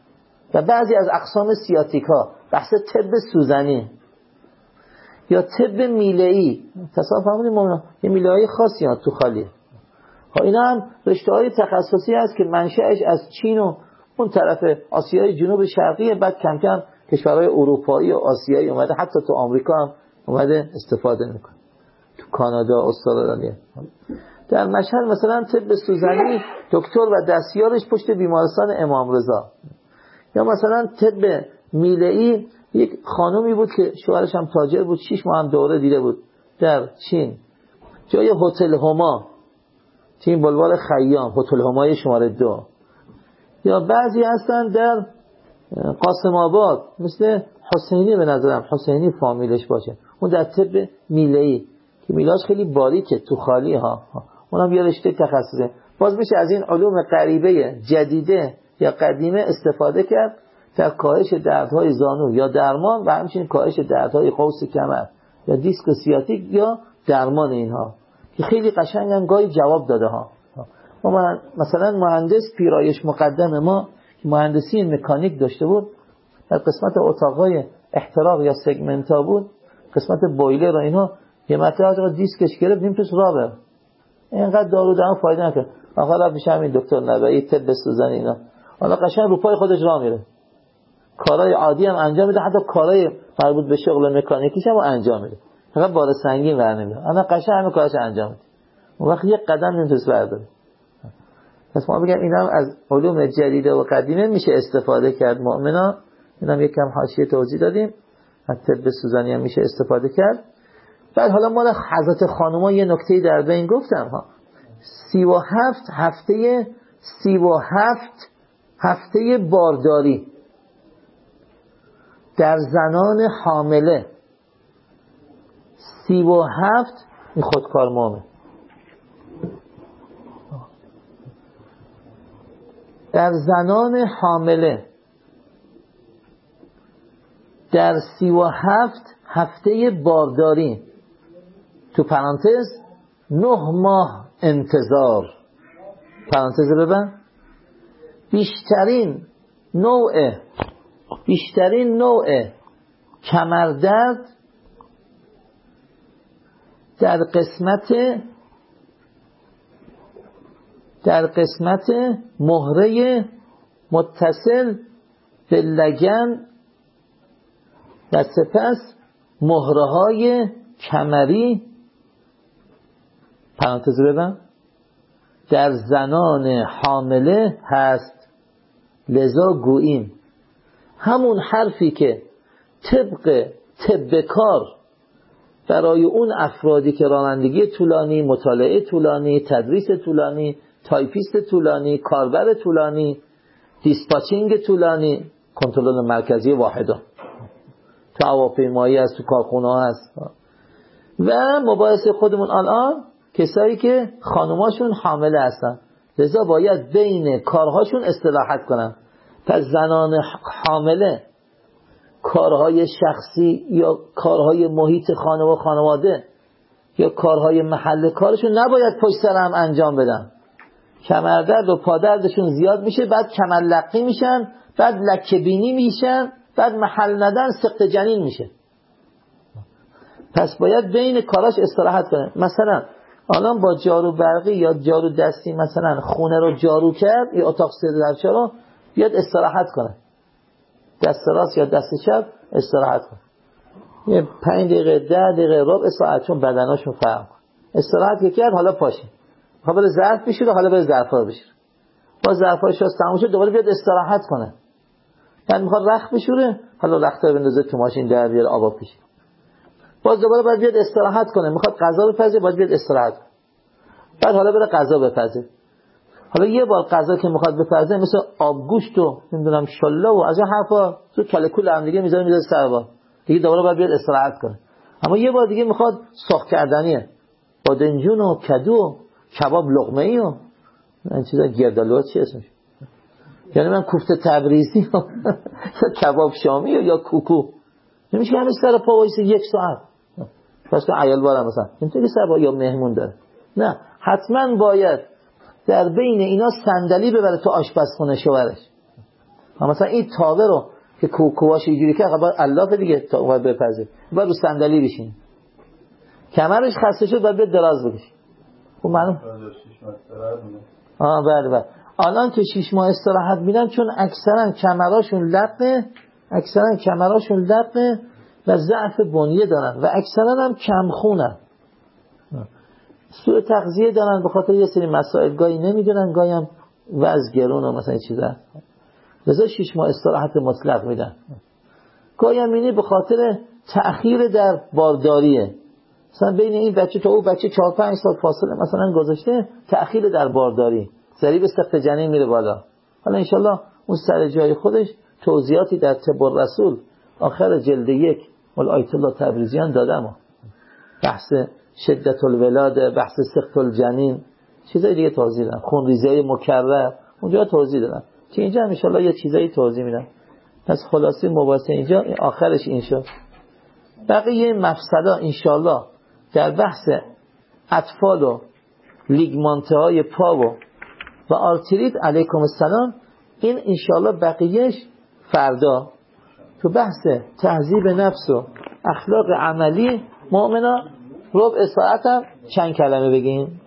و بعضی از اقسام سیاتیکا، بحث طب سوزنی یا طب میله‌ای، تصادف همونی مونا یه میله‌های خاصی ها تو خالیه. ها اینا هم رشته‌های تخصصی هست که منشأش از چین و اون طرف آسیای جنوب شرقی، بعد کم کم کشورهای اروپایی و آسیایی اومده، حتی تو آمریکا هم اومده استفاده میکنه، تو کانادا، استرالیا. در مشهد مثلا طب سوزنی دکتر و دستیارش پشت بیمارستان امام رضا. یا مثلا طب میله‌ای یک خانومی بود که شوهرش هم تاجر بود، شش ماه هم دوره دیده بود در چین، جای هتل هما، چین بلوار خیام، هتل همای شماره دو. یا بعضی هستن در قاسم آباد مثل حسینی، به نظرم حسینی فامیلش باشه، اون در طب میله‌ای که میلاش خیلی باریکه تو خالی ها، اونم یه رشته تخصصه. باز میشه از این علوم غریبه جدیده یا قدیمه استفاده کرد در کاهش دردهای زانو یا درمان، و همچنین کاهش دردهای قوس کمر یا دیسک سیاتیک یا درمان اینها، که خیلی قشنگن گاهی جواب داده ها. ما مثلا مهندس پیرایش مقدم ما که مهندسی مکانیک داشته بود، در قسمت اتاقای احتراق یا سگمنتا بود، قسمت بویلر و اینها، یه مرتبه از دیسکش گرفت نمیتونست راه بره، اینقدر دارو دارو فایده نکرد. آخر رفت پیش همین دکتر نبوی طب سوزن اینا، حالا قشنگ رو پای خودش راه میره، کارهای عادی هم انجام میده، حتی کارهای مربوط به شغل مکانیکیش هم انجام میده، فقط بار سنگین ور نمیده، انا قشنگ همه کارش انجام میده، اون وقت یک قدم نمیتونست برداره. پس ما بگم اینا هم از علوم جدیده و قدیمه میشه استفاده کرد مؤمنا. اینا هم یک کم حاشیه توضیح دادیم، از طب سوزنی هم میشه استفاده کرد. بعد حالا ما حضرت خانوما یه نکته در بین گفتم ها، سی و هفت هفته سی و هفت هفته بارداری در زنان حامله، سی و هفت این خودکار مامه در زنان حامله در سی و هفت هفته بارداری، تو پرانتز نه ماه انتظار، پرانتز ببن، بیشترین نوع بیشترین نوع کمردرد در قسمت در قسمت مهره متصل به لگن و سپس مهره های کمری، پرانتز ببن، در زنان حامله هست. لذا گوییم همون حرفی که طبق طب کار برای اون افرادی که رانندگی طولانی، مطالعه طولانی، تدریس طولانی، تایپیست طولانی، کاربر طولانی، دیسپاچینگ طولانی، کنترل مرکزی واحدا تو هواپیمایی هست، تو کارخونه هست، و مباحث خودمون الان کسایی که خانوماشون حامله هستن، لذا باید بین کارهاشون استراحت کنن. پس زنان حامله کارهای شخصی یا کارهای محیط خانه و خانواده یا کارهای محل کارشون نباید پشت سر هم انجام بدن. کمردرد و پادردشون زیاد میشه، بعد کمرلقی میشن، بعد لکه بینی میشن، بعد محل ندن سقط جنین میشه. پس باید بین کاراش استراحت کنه. مثلا الان با جارو برقی یا جارو دستی مثلا خونه رو جارو کرد یا اتاق سه در چهار رو بیاد استراحت کنه، دست راست یا دست چپ استراحت کنه، یه پنج دقیقه ده دقیقه ربع ساعت، چون بدناشون فرق کنه. استراحت که کرد حالا پاشه، حالا بره ظرف بشوره، حالا بره ظرفا بشوره، با ظرفاش تموم شد دوباره بیاد استراحت کنه. یعنی میخواد رخت بشوره، حالا رختو بندازه تو ماشین در بیاره آب بپیشه، باز دوباره باید بیاد استراحت کنه. میخواد غذا بپزه، باید بیاد استراحت کنه، بعد حالا بره غذا بپزه. حالا یه بار غذا که میخواد بپزه، مثل آبگوشت و نمیدونم شله و از این حرفا تو کلکول هم دیگه میذاره میذاره سر با دیگه، دوباره باید بیاد استراحت کنه. اما یه بار دیگه میخواد سرخ کردنیه، بادنجون و کدو و کباب لقمه ای و این چیزا، گردالو چی اسمش، یعنی من کوفته تبریزی یا کباب شامی یا کوکو، نمیشه همین سر پا وایسی یک ساعت. پس که عیال بارم مثلا نمیتونی سر پا یا مهمون داره، نه حتما باید در بین اینا صندلی ببره تو آشپزخونه شوهرش، مثلا این تاوه رو که کوکواش اینجوری که باید الاف دیگه تا باید بپزه، باید رو صندلی بشین، کمرش خسته شد باید به دراز بکشه. خب معلوم آه بله بله. الان تو شش ماه استراحت میدن چون اکثرا کمراشون لقه، اکثرا کمراشون لقه و ضعف بنیه دارن و اکثرا هم کمخونن، سوء تغذیه دارن، به خاطر یه سری مسائل گاهی نمیدونن، گاهی هم وزن گرون و مثلا چیزا، لذا شش ماه استراحت مطلق میدن. گاهی هم اینه به خاطر تأخیر در بارداریه، مثلا بین این بچه تا اون بچه چهار پنج سال فاصله مثلا گذاشته، تأخیر در بارداری، ضریب سقط جنین میره بالا. حالا انشالله اون سر جای خودش توضیحاتی در طب الرسول آخر جلد یک مال آیت الله تبریزیان دادم، بحث شدت الولاده، بحث سقط الجنین، چیزای دیگه توضیح دادم، خونریزی مکرر اونجا توضیح دادم، که اینجا ان شاء الله یه چیزایی توضیح میدم. پس خلاصه مباحث اینجا آخرش این شد. بقیه مفصلا ان شاء الله در بحث اطفال و لیگمانته های پا و و آرتریت علیکم السلام، این ان شاء الله بقیهش فردا تو بحث تهذیب نفس و اخلاق عملی مؤمنا ربع ساعت هم چند کلمه بگیم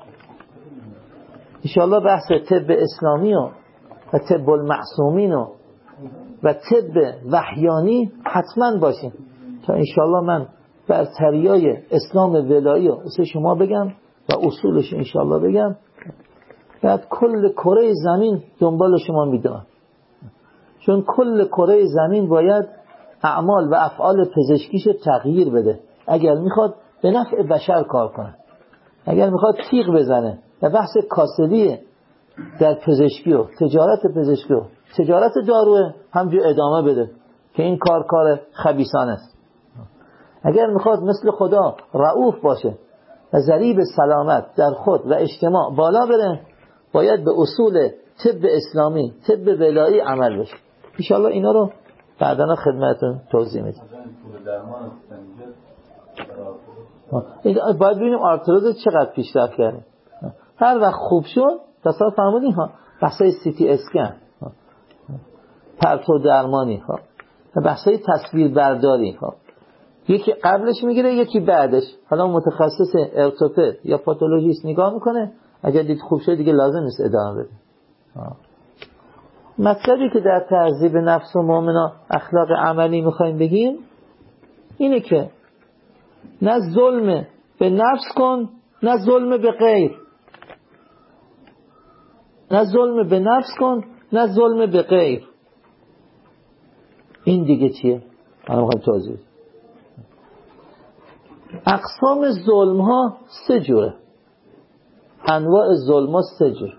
ان شاء الله. بحث طب اسلامی و و طب المعصومین و و طب وحیانی حتما باشین تا ان شاء الله من برتریای اسلام ولایی رو واسه شما بگم و اصولش ان شاء الله بگم، بعد کل کره زمین دنبال شما میدونم، چون کل کره زمین باید اعمال و افعال پزشکیش تغییر بده اگر میخواد به نفع بشر کار کنه، اگر میخواد تیغ بزنه و بحث کاسبی در پزشکی و تجارت پزشکی و تجارت داروه همجور ادامه بده که این کار کار خبیثانه است. اگر میخواد مثل خدا رؤوف باشه و ضریب سلامت در خود و اجتماع بالا بره، باید به اصول طب اسلامی، طب ولایی عمل بشه. ان شاء الله اینا رو بعداً خدمتتون توضیح میدم. باید ببینیم آرتروز چقدر پیشرفت کرده. هر وقت خوب شد تصادف فرمودین ها بحثای سی تی اسکن، پرتو درمانی ها، بحثای تصویر برداری ها، یکی قبلش میگیره یکی بعدش. حالا متخصص ارتوپد یا پاتولوژیست نگاه میکنه، اگر دید خوب شد دیگه لازم نیست ادامه بده. مطلبی که در تهذیب نفس و مؤمنا اخلاق عملی میخوایم بگیم اینه که نه ظلم به نفس کن نه ظلم به غیر، نه ظلم به نفس کن نه ظلم به غیر. این دیگه چیه؟ من میخوایم توضیح. اقسام ظلم ها سه جوره، انواع ظلم ها سه جور.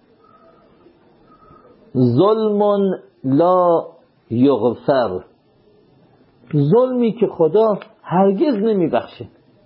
ظلم لا یغفر، ظلمی که خدا هرگز نمی بخشه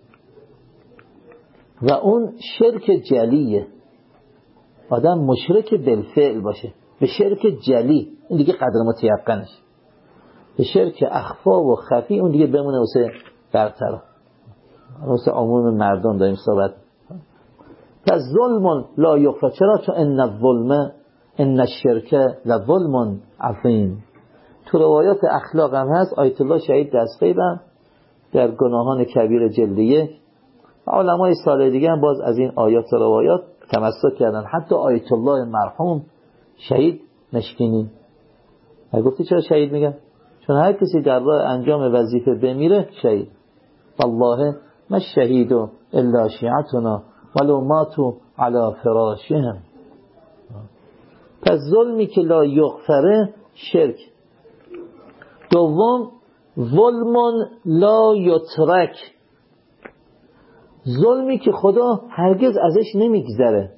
و اون شرک جلیه، آدم مشرک بالفعل باشه به شرک جلی، این دیگه قدر متیقنش. به شرک اخفا و خفی اون دیگه بمونه واسه برطرف، واسه عموم مردم داریم صحبت. پس ظلم لا یغفر، چرا؟ چون ان الظلم ان الشرک لظلم عظیم. تو روایات اخلاق هم هست، آیت الله شهید دستغیبم در گناهان کبیر جلدیه و علمای سال دیگه هم باز از این آیات و روایات تمسک کردن. حتی آیت الله مرحوم شهید مشکینی گفتی چرا شهید میگن؟ چون هر کسی در راه انجام وظیفه بمیره شهید. والله ما الشهید الا شیعتنا ولو ماتوا علی فراشهم. پس ظلمی که لا یغفره شرک. دوم ظلم لا یترک، ظلمی که خدا هرگز ازش نمیگذره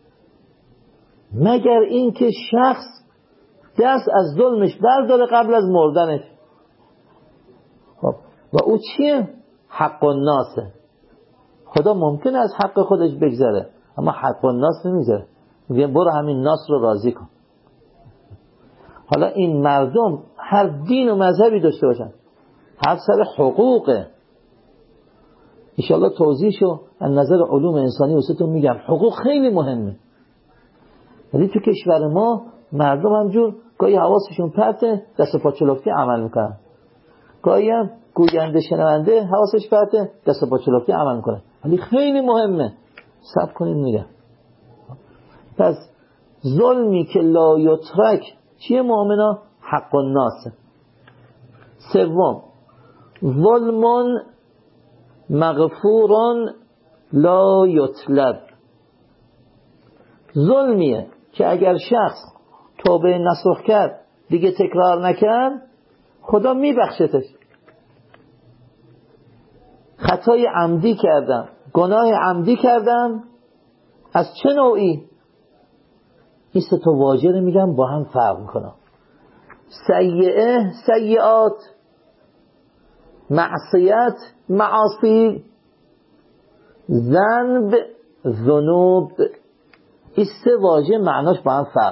مگر این که شخص دست از ظلمش برداره قبل از مردنش. خب و او چیه؟ حق الناسه. خدا ممکنه از حق خودش بگذره اما حق الناس نمیذاره، میگه برو همین ناس رو راضی کن. حالا این مردم هر دین و مذهبی داشته باشن، هر سر حقوقه. انشاءالله توضیحشو از نظر علوم انسانی واسهتون میگم. حقوق خیلی مهمه، ولی تو کشور ما مردم همجور گاهی حواسشون پرته دست و پا چلفتی عمل میکنن، گاهی هم گوینده شنونده حواسش پرته دست و پا چلفتی عمل میکنه. ولی خیلی مهمه، صبر کنید میگم. پس ظلمی که لا یترک چیه مؤمنا؟ حق الناس. سوم ظلم مغفور لا یطلب. ظلمیه که اگر شخص توبه نصوح کرد دیگه تکرار نکرد خدا میبخشتش. خطای عمدی کردم، گناه عمدی کردم، از چه نوعی؟ این سه تا واژه رو میگم با هم فرق میکنم. سیئه سیئات، معصیت معاصی، ذنب ذنوب. این سه واژه معناش با هم فرق.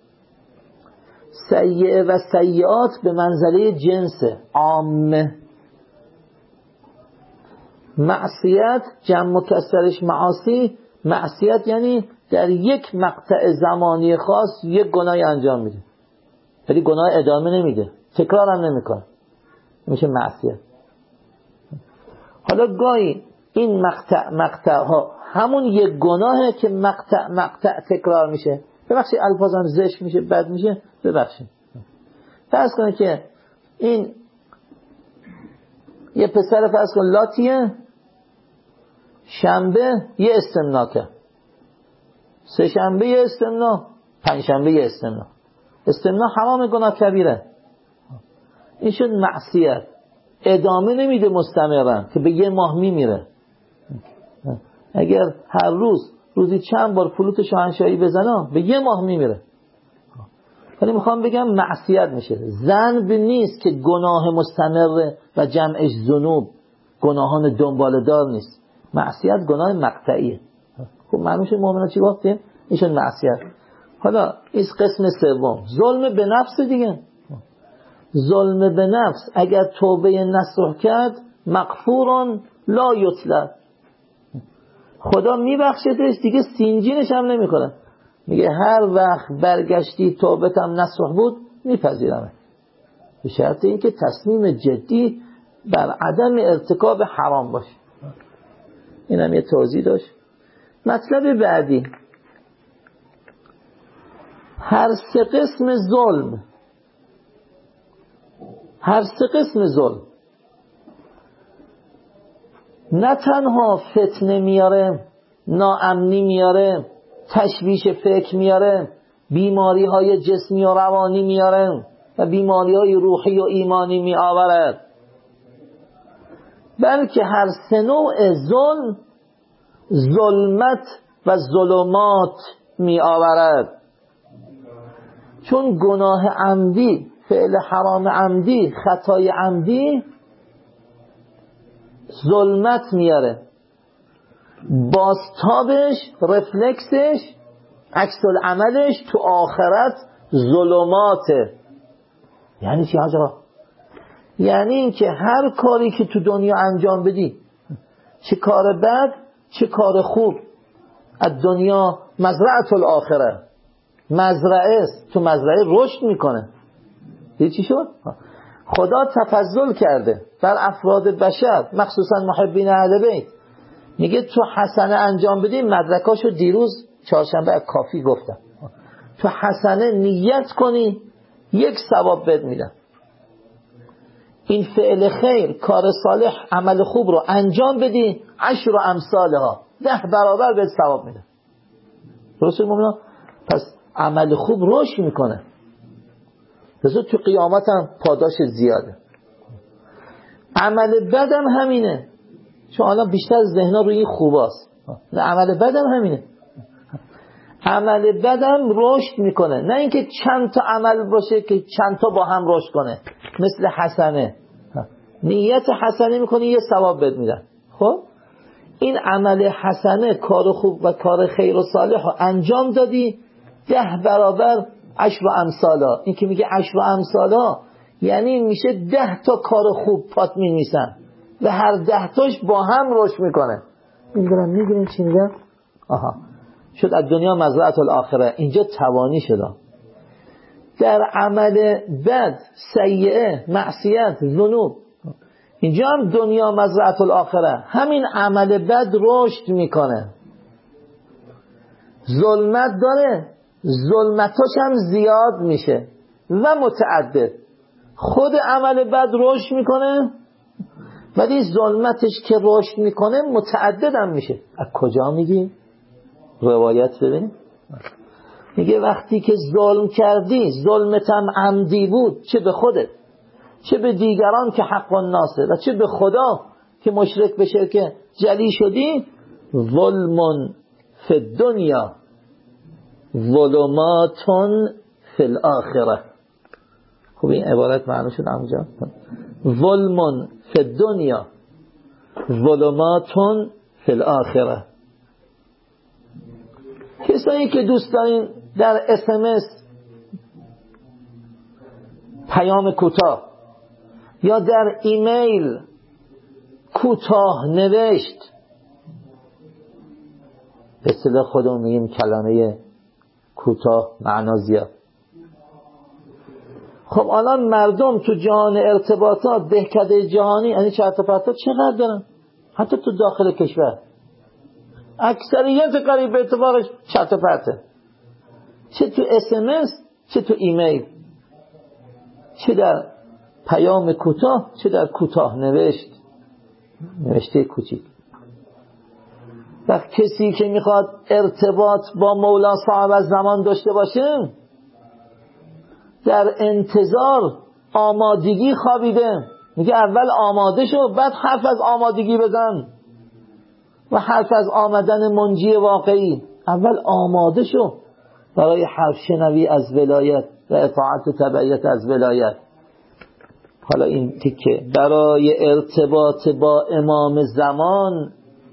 سیئه و سیئات به منزله جنس عامه. معصیت جمع مکسرش معاصی، معصیت یعنی در یک مقطع زمانی خاص یک گناهی انجام میده ولی گناه ادامه نمیده، تکرار هم نمیکنه، میشه معصیت. حالا گاهی این مقطع مقطع ها همون یک گناهه که مقطع مقطع تکرار میشه. ببخشید الفاظم زشت میشه، بد میشه، ببخشید. فرض کنه که این یه پسر فرض کن لاتیه، شنبه یه استمنا که، سه شنبه یه استمنا، پنج شنبه یه استمنا. استمنا حرام، گناه کبیره. این شد معصیت. ادامه نمیده مستمرا که به یه ماه میمیره. اگر هر روز روزی چند بار فلوت شاهنشاهی بزنه به یه ماه میمیره. ولی میخوام بگم معصیت میشه. ذنب نیست که گناه مستمر و جمعش ذنوب، گناهان دنباله‌دار نیست. معصیت گناه مقطعیه. خب معنیش مؤمنا چی گفتیم؟ ایشون معصیت. حالا این قسم سوم ظلم به نفس دیگه. ظلم به نفس اگر توبه نصوح کرد مغفورن لا یطلب، خدا میبخشتش، دیگه سینجینش هم نمیکنه. میگه هر وقت برگشتی توبتم نصوح بود میپذیرم، به شرط اینکه تصمیم جدی بر عدم ارتکاب حرام باشه. اینم یه توضیح داشت. مطلب بعدی، هر سه قسم ظلم، هر سه قسم ظلم نه تنها فتنه میاره، ناامنی میاره، تشویش فکر میاره، بیماری های جسمی و روانی میاره و بیماری های روحی و ایمانی میآورد، بلکه هر سه نوع ظلم ظلمت و ظلمات میآورد. چون گناه عمدی، فعل حرام عمدی، خطای عمدی ظلمت میاره، بازتابش، رفلکسش، عکس العملش تو آخرت ظلماته. یعنی چی حاجا؟ یعنی این که هر کاری که تو دنیا انجام بدی، چه کار بد چه کار خوب، از دنیا مزرعه الاخره، مزرعه است، تو مزرعه رشد میکنه. دیدی چی شد؟ خدا تفضل کرده بر افراد بشر، مخصوصا محبین اهل بیت. میگه تو حسنه انجام بدی، مدرکاشو دیروز چهارشنبه از کافی گفتم، تو حسنه نیت کنی یک ثواب بهت میدن. این فعل خیر، کار صالح، عمل خوب رو انجام بدی، عشر و امثالها، ده برابر بهت ثواب میدن. درسته مومنا؟ پس عمل خوب رشد میکنه، پس تو قیامت هم پاداش زیاده. عمل بد هم همینه، چون الان بیشتر ذهنها روی این خوباست. عمل بد هم همینه، عمل بد هم رشد میکنه، نه اینکه چند تا عمل باشه که چند تا با هم رشد کنه. مثل حسنه، نیت حسنه میکنی یه ثواب بهت میدن. خب این عمل حسنه، کار خوب و کار خیر و صالح رو انجام دادی، ده برابر عشر و امثالا. این که میگه عشر و امثالا یعنی میشه ده تا کار خوب پات میمیسن و هر ده تاش با هم رشد میکنه. میگرم میگرم چی میگم؟ آها، شد از دنیا مزرعه الاخره. اینجا توانی شد. در عمل بد، سیئه، معصیت، ذنوب. اینجا هم دنیا مزرعه الاخره، همین عمل بد رشد میکنه، ظلمت داره، ظلمتاش هم زیاد میشه و متعدد. خود عمل بد رشد میکنه ولی ظلمتش که رشد میکنه متعدد هم میشه. از کجا میگی؟ روایت ببین، میگه وقتی که ظلم کردی، ظلمت هم عمدی بود، چه به خودت چه به دیگران که حق الناسه و چه به خدا که مشرک به شرک جلی شدی، ظلم فی الدنیا ظلمات فی الاخره. خب این عبارت معنی شد همونجا، ظلم فی الدنیا ظلمات فی الاخره. کسایی که دوست دارین در اس ام اس پیام کوتاه یا در ایمیل کوتاه نوشت، به اصطلاح خودمون میگیم کلمه کوتاه معنا زیاد. خب الان مردم تو جهان ارتباطات دهکده جهانی یعنی چرت و پرتا چقدر دارن؟ حتی تو داخل کشور اکثریت قریب به اعتبارش چرت و پرته، چه تو اس ام اس چه تو ایمیل، چه در پیام کوتاه چه در کوتاه نوشت، نوشته کوچیک. و کسی که میخواد ارتباط با مولا صاحب الزمان داشته باشه در انتظار آمادگی خوابیده، میگه اول آماده شو بعد حرف از آمادگی بزن و حرف از آمدن منجی واقعی. اول آماده شو برای حرف شنوی از ولایت و اطاعت و تبعیت از ولایت. حالا این تیکه برای ارتباط با امام زمان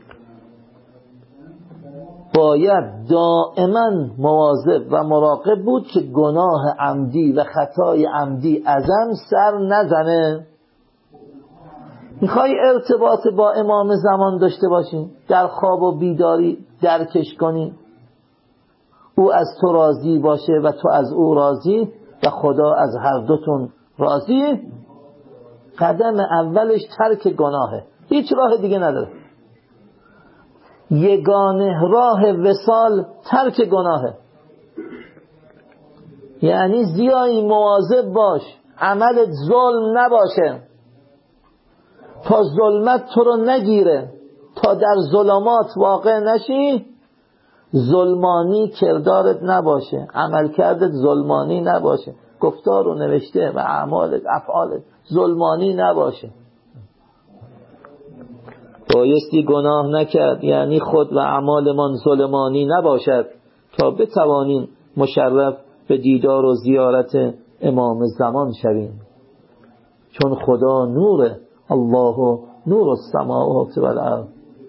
باید دائما مواظب و مراقب بود که گناه عمدی و خطای عمدی ازم سر نزنه. میخوای ارتباط با امام زمان داشته باشی، در خواب و بیداری درکش کنی، او از تو راضی باشه و تو از او راضی و خدا از هر دوتون راضی، قدم اولش ترک گناهه، هیچ راه دیگه نداره. یگانه راه وصال ترک گناهه. یعنی زیایی مواظب باش عملت ظلم نباشه تا ظلمت تو رو نگیره، تا در ظلمات واقع نشی، ظلمانی کردارت نباشه، عمل کردت ظلمانی نباشه، گفتار و نوشته و اعمالت افعالت ظلمانی نباشه. بایستی گناه نکرد یعنی خود و اعمالمان ظلمانی نباشد تا بتوانیم مشرف به دیدار و زیارت امام زمان شویم، چون خدا نوره، الله نور السماوات و الارض.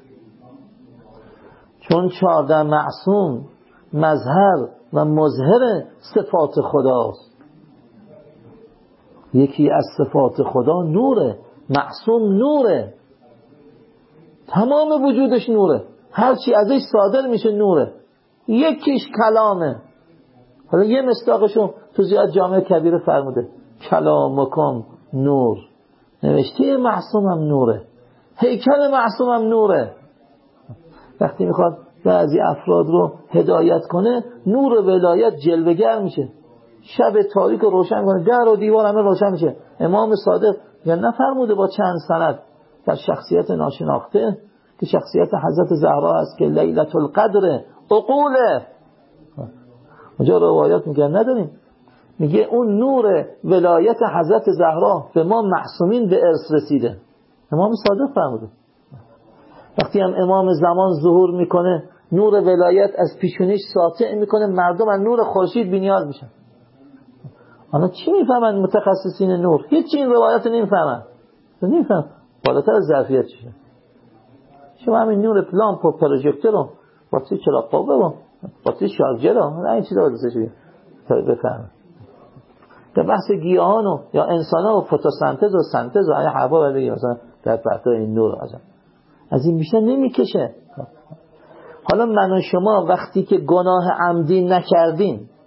چون چهارده معصوم مظهر و مظهر صفات خداست. یکی از صفات خدا نوره، معصوم نوره، تمام وجودش نوره، هرچی ازش صادر میشه نوره. یکیش کلامه. حالا یه مصداقشو تو زیاد جامع کبیر فرموده، کلامکم نور. نوشته معصوم هم نوره، هیکل معصوم هم نوره. وقتی میخواد بعضی افراد رو هدایت کنه، نور ولایت جلوه‌گر میشه، شب تاریک رو روشن کنه، در و دیوار همه روشن میشه. امام صادق یا نفرموده با چند سند در شخصیت ناشناخته که شخصیت حضرت زهرا است که لیلة القدر عقوله. اونجا روایات میگه نداریم، میگه اون نور ولایت حضرت زهرا به ما معصومین به ارث رسیده. امام صادق فرموده. وقتی هم امام زمان ظهور میکنه، نور ولایت از پیشونیش ساطع میکنه، مردم از نور خورشید بی‌نیاز میشن. حالا چی میفهمن متخصصین نور؟ هیچ این روایت نمیفهمن. نمیفهم بالاتر از ظرفیت چیه. شما همین نور لامپ و پروژکتور رو باتری چراغ قوه و باتری شارژر رو نه این چیزا واسه تا بفهمن. در بحث گیاهان و یا انسان‌ها و فتوسنتز و سنتز و این حرفا بگیم مثلا در بحث این نور اصلا از این بیشتر نمیکشه. حالا من و شما وقتی که گناه عمدی نکردیم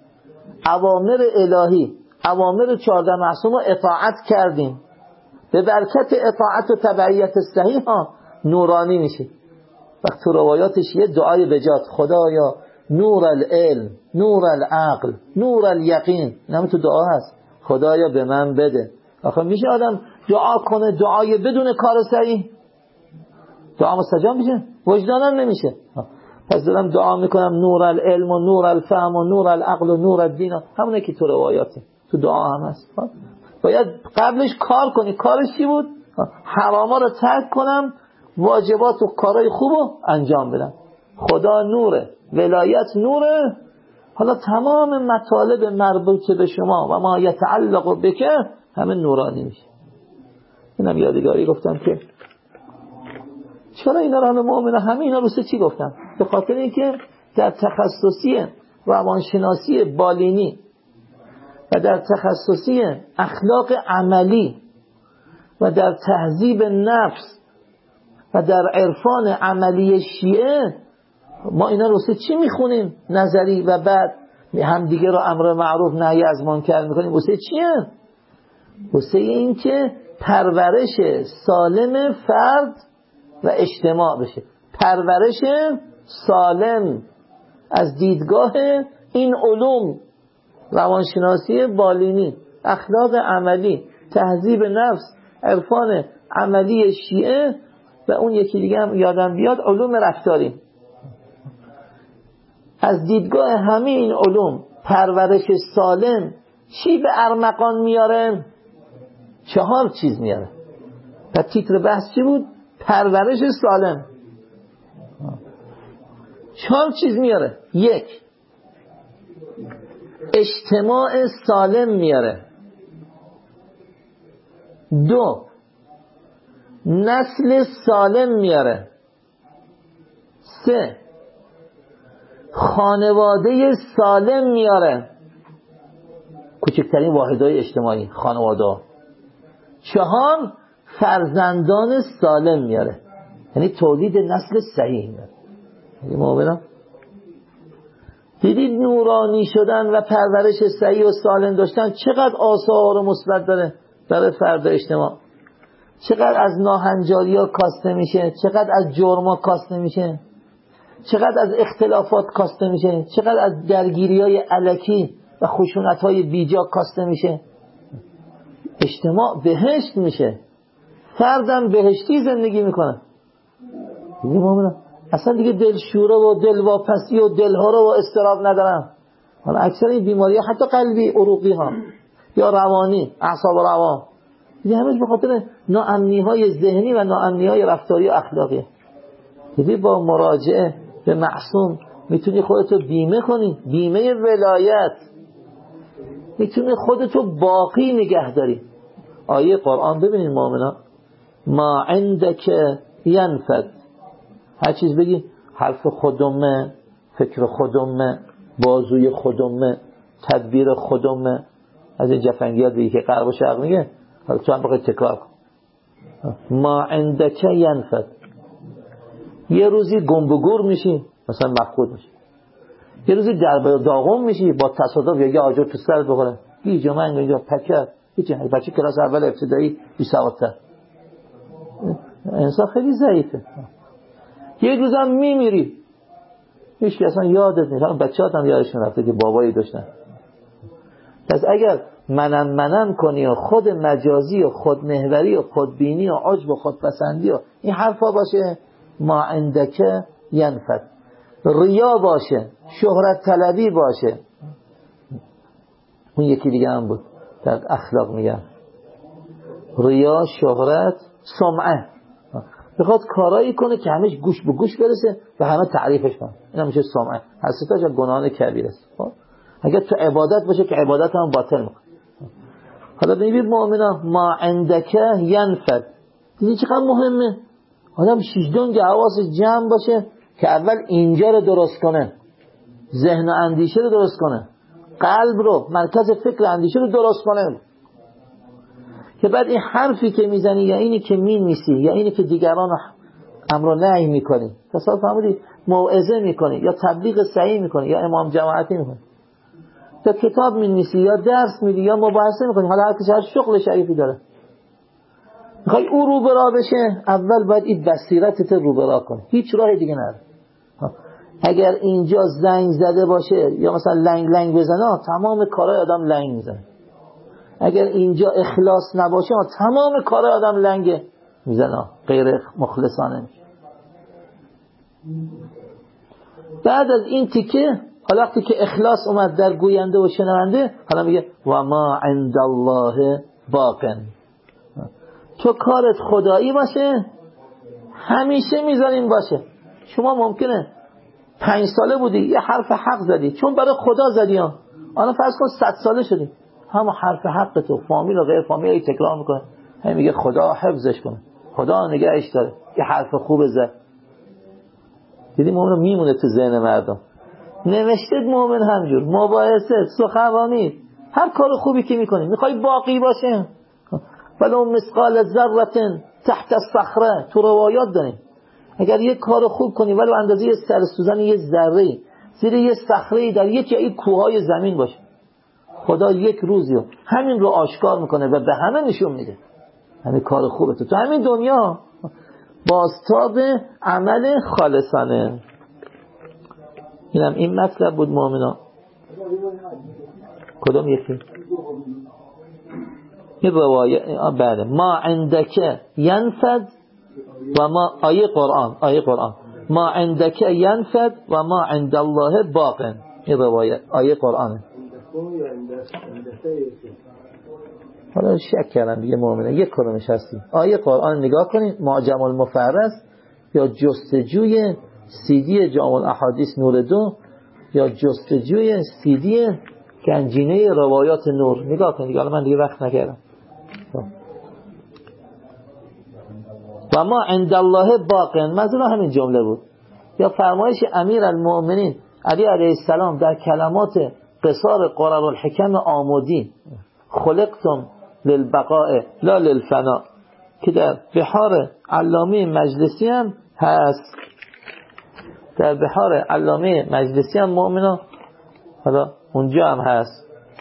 اوامر الهی، اوامر چهارده معصوم رو اطاعت کردیم، به برکت اطاعت و تبعیت صحیح ها نورانی میشه. وقت تو روایات شیعه دعای بجات، خدایا نور العلم، نور العقل، نور الیقین، این تو دعا هست. خدایا به من بده. آخه میشه آدم دعا کنه دعای بدون کار صحیح؟ دعا مستجاب میشه؟ وجدانم نمیشه. پس دارم دعا میکنم نور العلم و نور الفهم و نور العقل و نور الدین، همونه که تو روایاته، تو دعا هم هست. باید قبلش کار کنی. کارش چی بود؟ حراما رو ترک کنم، واجبات و کارهای خوب رو انجام بدم. خدا نوره، ولایت نوره، حالا تمام مطالب مربوط به شما و ما یتعلق بک همه نورانی میشه. اینم یادگاری گفتم که چرا اینا رو مؤمنه همه اینا رو سه چی گفتم؟ به خاطر اینکه در تخصصی روانشناسی بالینی و در تخصصی اخلاق عملی و در تهذیب نفس و در عرفان عملی شیعه ما اینا رو سه چی میخونیم نظری و بعد هم دیگه رو امر معروف نهی از منکر میکنیم. واسه چیه؟ واسه این که پرورش سالم فرد و اجتماع بشه، پرورش سالم از دیدگاه این علوم، روانشناسی بالینی، اخلاق عملی، تهذیب نفس، عرفان عملی شیعه و اون یکی دیگه هم یادم بیاد علوم رفتاری. از دیدگاه همه این علوم پرورش سالم چی به ارمغان میاره؟ چهار چیز میاره. و تیتر بحث چی بود؟ پرورش سالم. چهار چیز میاره. یک، اجتماع سالم میاره. دو، نسل سالم میاره. سه، خانواده سالم میاره، کوچکترین واحدهای اجتماعی خانواده. چهار، فرزندان سالم میاره، یعنی تولید نسل صحیح میاره. مؤمنان دیدید نورانی شدن و پرورش صحیح و سالم داشتن چقدر آثار مثبت داره برای فرد و اجتماع. چقدر از ناهنجاری ها کاسته میشه، چقدر از جرم ها کاسته میشه، چقدر از اختلافات کاسته میشه، چقدر از درگیری های الکی و خشونت های بیجا کاسته میشه. اجتماع بهشت میشه، فردم بهشتی زندگی میکنه. دیگه مؤمنان اصلا دیگه دلشوره و دلواپسی و دلها رو و استراب ندارن. حالا اکثر این بیماری ها حتی قلبی، عروقی ها یا روانی، اعصاب و روان، دیگه همش به خاطر ناامنی های ذهنی و ناامنی های رفتاری و اخلاقی. دیگه با مراجعه به معصوم میتونی خودتو بیمه کنی، بیمه ولایت، میتونی خودتو باقی نگه داری. آیه قرآن ببینید مؤمنان، ما عندک ینفد، هر چیز بگی حرف خودمه، فکر خودمه، بازوی خودمه، تدبیر خودمه. از این جفنگیات بگی که غرب و شرق میگه، حالا تو هم بقید تکرار کن. ما عندک ینفد، یه روزی گنبگور میشی، مثلا مفقود میشی، یه روزی در داغم میشی، با تصادف یا یه آجر تو سرت بخوره، یه جمعه اینجا پکر هیچی، بچه کلاس اول ابتدایی بی سوادتر، انسان خیلی ضعیفه. یک روز هم میمیری، هیچ که اصلا یادت نیست، هم بچه هم یادشون رفته که بابایی داشتن. پس اگر منن منن کنی و خود مجازی و خود محوری و خودبینی و عجب و خودپسندی و این حرفا باشه، ما عندک ینفد، ریا باشه، شهرت طلبی باشه. اون یکی دیگه هم بود در اخلاق میگن ریا، شهرت، سمعه، بخواد کارایی کنه که همش گوش به گوش برسه و همه تعریفش کنه، این هم میشه سمعه. هر سه تاش گناهان کبیر است. اگر تو عبادت باشه که عبادت هم باطل میکنه. حالا ببینید مؤمنان، ما عندک ینفد، دیدی چقدر مهمه آدم شیشدونگ حواسش جمع باشه که اول اینجا رو درست کنه، ذهن و اندیشه رو درست کنه، قلب رو، مرکز فکر اندیشه رو درست کنه، که بعد این حرفی که میزنی یا اینی که مینویسی یا اینی که دیگران امر و نهی میکنی، تصادف فرمودی موعظه میکنی یا تبلیغ صحیح میکنی یا امام جماعتی میکنی، یا کتاب می‌نویسی یا درس میدی یا مباحثه میکنی، حالا هر کسی هر شغل شریفی داره، میخوای او روبرا بشه، اول باید این بصیرتت روبرا کنی، هیچ راه دیگه نداره. اگر اینجا زنگ زده باشه یا مثلا لنگ لنگ بزنه، تمام کارهای آدم لنگ میزنه. اگر اینجا اخلاص نباشه، تمام کارهای آدم لنگ میزنه، غیر مخلصانه میشه. بعد از این تیکه، حالا وقتی که اخلاص اومد در گوینده و شنونده، حالا میگه و ما عند الله باقن. تو کارت خدایی باشه، همیشه میذاریم باشه. شما ممکنه پنج ساله بودی یه حرف حق زدی، چون برای خدا زدی، ها آن فرض کن صد ساله شدی، همون حرف حق تو فامیل و غیر فامیل ای تکرار میکنه، هی میگه خدا حفظش کنه، خدا نگهش داره، یه حرف خوب زد. دیدی مومن میمونه تو ذهن مردم. نوشته مومن همجور، مباحثه، سخنرانی، هر کار خوبی که میکنی میخوای باقی باشه، ولو مثقال ذره تحت الصخره، تو روایات داریم اگر یک کار خوب کنی ولو اندازه یه سر سوزن یه ذره زیر یه صخره در یکی از این کوههای زمین باشه، خدا یک روزی همین رو آشکار میکنه و به همه نشون میده. همین کار خوبه تو تو همین دنیا بازتاب عمل خالصانه. اینم این مطلب بود مؤمنا. کدوم یکی؟ این روایت بعد ما عندک ینفد و ما آیه قرآن آیه قرآن ما عندک ینفد و ما عند الله باقن. این روایت آیه قرآنه. حالا شک کردم دیگه مؤمنه یک کدومش هستی. آیه قرآن نگاه کنید، معجم المفرس یا جستجوی سیدی جامع الاحادیث نور دو یا جستجوی سیدی گنجینه روایات نور، نگاه کنید. حالا من دیگه وقت نکردم. و ما عند الله باقین، منظور همین جمله بود. یا فرمایش امیر المؤمنین علی علیه السلام در کلمات قصار قرار الحکم آمودی، خلقتم للبقاء لا للفناء، که در بحار علامه مجلسی هم هست. در بحار علامه مجلسی هم مؤمنا، حالا اونجا هم هست.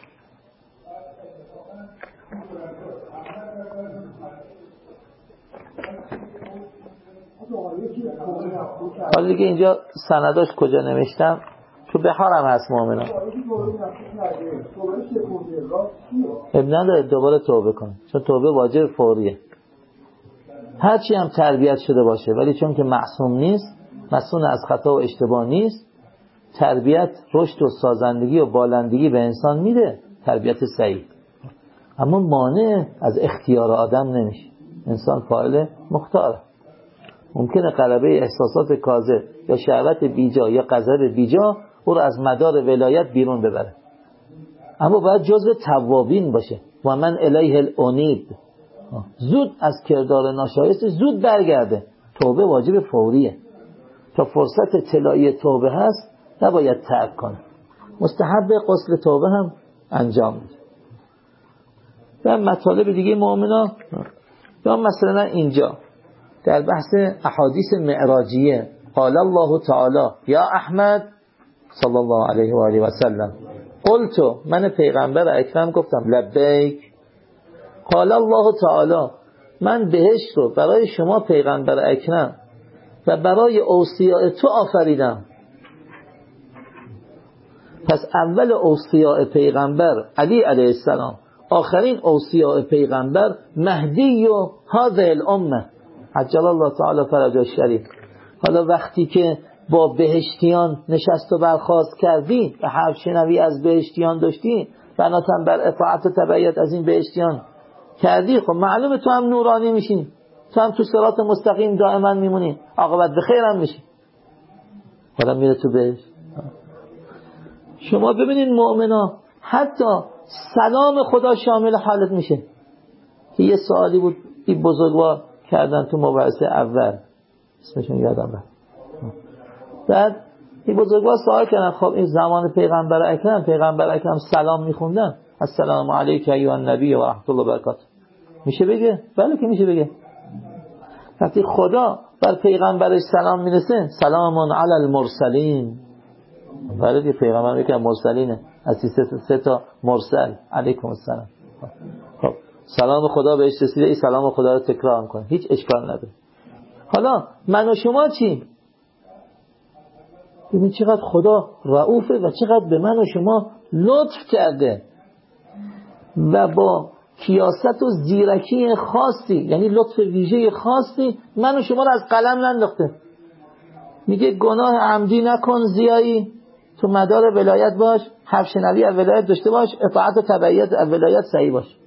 حالا دیگه اینجا سنداش کجا نوشتم، تو بحار هم هست مؤمنا. ابن نداره دوباره توبه کن، چون توبه واجب فوریه. هرچی هم تربیت شده باشه ولی چون که معصوم نیست، مسئول از خطا و اشتباه نیست، تربیت رشد و سازندگی و بالندگی به انسان میده، تربیت صحیح، اما مانع از اختیار آدم نمیشه. انسان فاعل مختاره. ممکنه غلبه احساسات کاذب یا شهوت بیجا یا غضب بیجا او رو از مدار ولایت بیرون ببره، اما باید جزء توابین باشه. و من الیه الانیب، زود از کردار ناشایست زود برگرده. توبه واجب فوریه. تا فرصت طلایی توبه هست نباید ترک کنه. مستحب غسل توبه هم انجام میده. و مطالب دیگه مؤمنا، یا مثلا اینجا در بحث احادیث معراجیه، قال الله تعالی یا احمد صلی الله علیه و آله و سلم قلت، من پیغمبر اکرم گفتم لبیک. قال الله تعالی، من بهشت رو برای شما پیغمبر اکرم و برای اوصیاء تو آفریدم. پس اول اوصیاء پیغمبر علی علیه السلام، آخرین اوصیاء پیغمبر مهدی و هذه الامه عجل الله تعالی فرجه الشریف. حالا وقتی که با بهشتیان نشست و برخاست کردی و حرف شنوی از بهشتیان داشتی، بناتم بر اطاعت و تبعیت از این بهشتیان کردی، خب معلومه تو هم نورانی میشین، تو هم تو صراط مستقیم دائما میمونی، عاقبت به خیر هم میشی، آدم میره تو بهشت. شما ببینید مؤمنا، حتی سلام خدا شامل حالت میشه. که یه سوالی بود این بزرگوار کردن تو مباحثه اول، اسمشون یادم رفت. بعد این بزرگوار سوال کردن خب این زمان پیغمبر اکرم، پیغمبر اکرم سلام میخوندن، السلام علیک ایها النبی و رحمت الله و برکاته، میشه بگه؟ بله که میشه بگه. وقتی خدا بر پیغمبرش سلام میرسه، سلام علی المرسلین، بله که پیغمبر که مرسلینه، از سه, سه تا مرسل علیکم السلام. خب سلام خدا بهش رسیده، این سلام خدا رو تکرار میکنه، هیچ اشکال نداره. حالا من و شما چی؟ ببین چقدر خدا رؤوفه و چقدر به من و شما لطف کرده و با کیاست و زیرکی خاصی، یعنی لطف ویژه خاصی من و شما رو از قلم ننداخته. میگه گناه عمدی نکن، زیایی تو مدار ولایت باش، حرف شنوی از ولایت داشته باش، اطاعت و تبعیت از ولایت صحیح باش.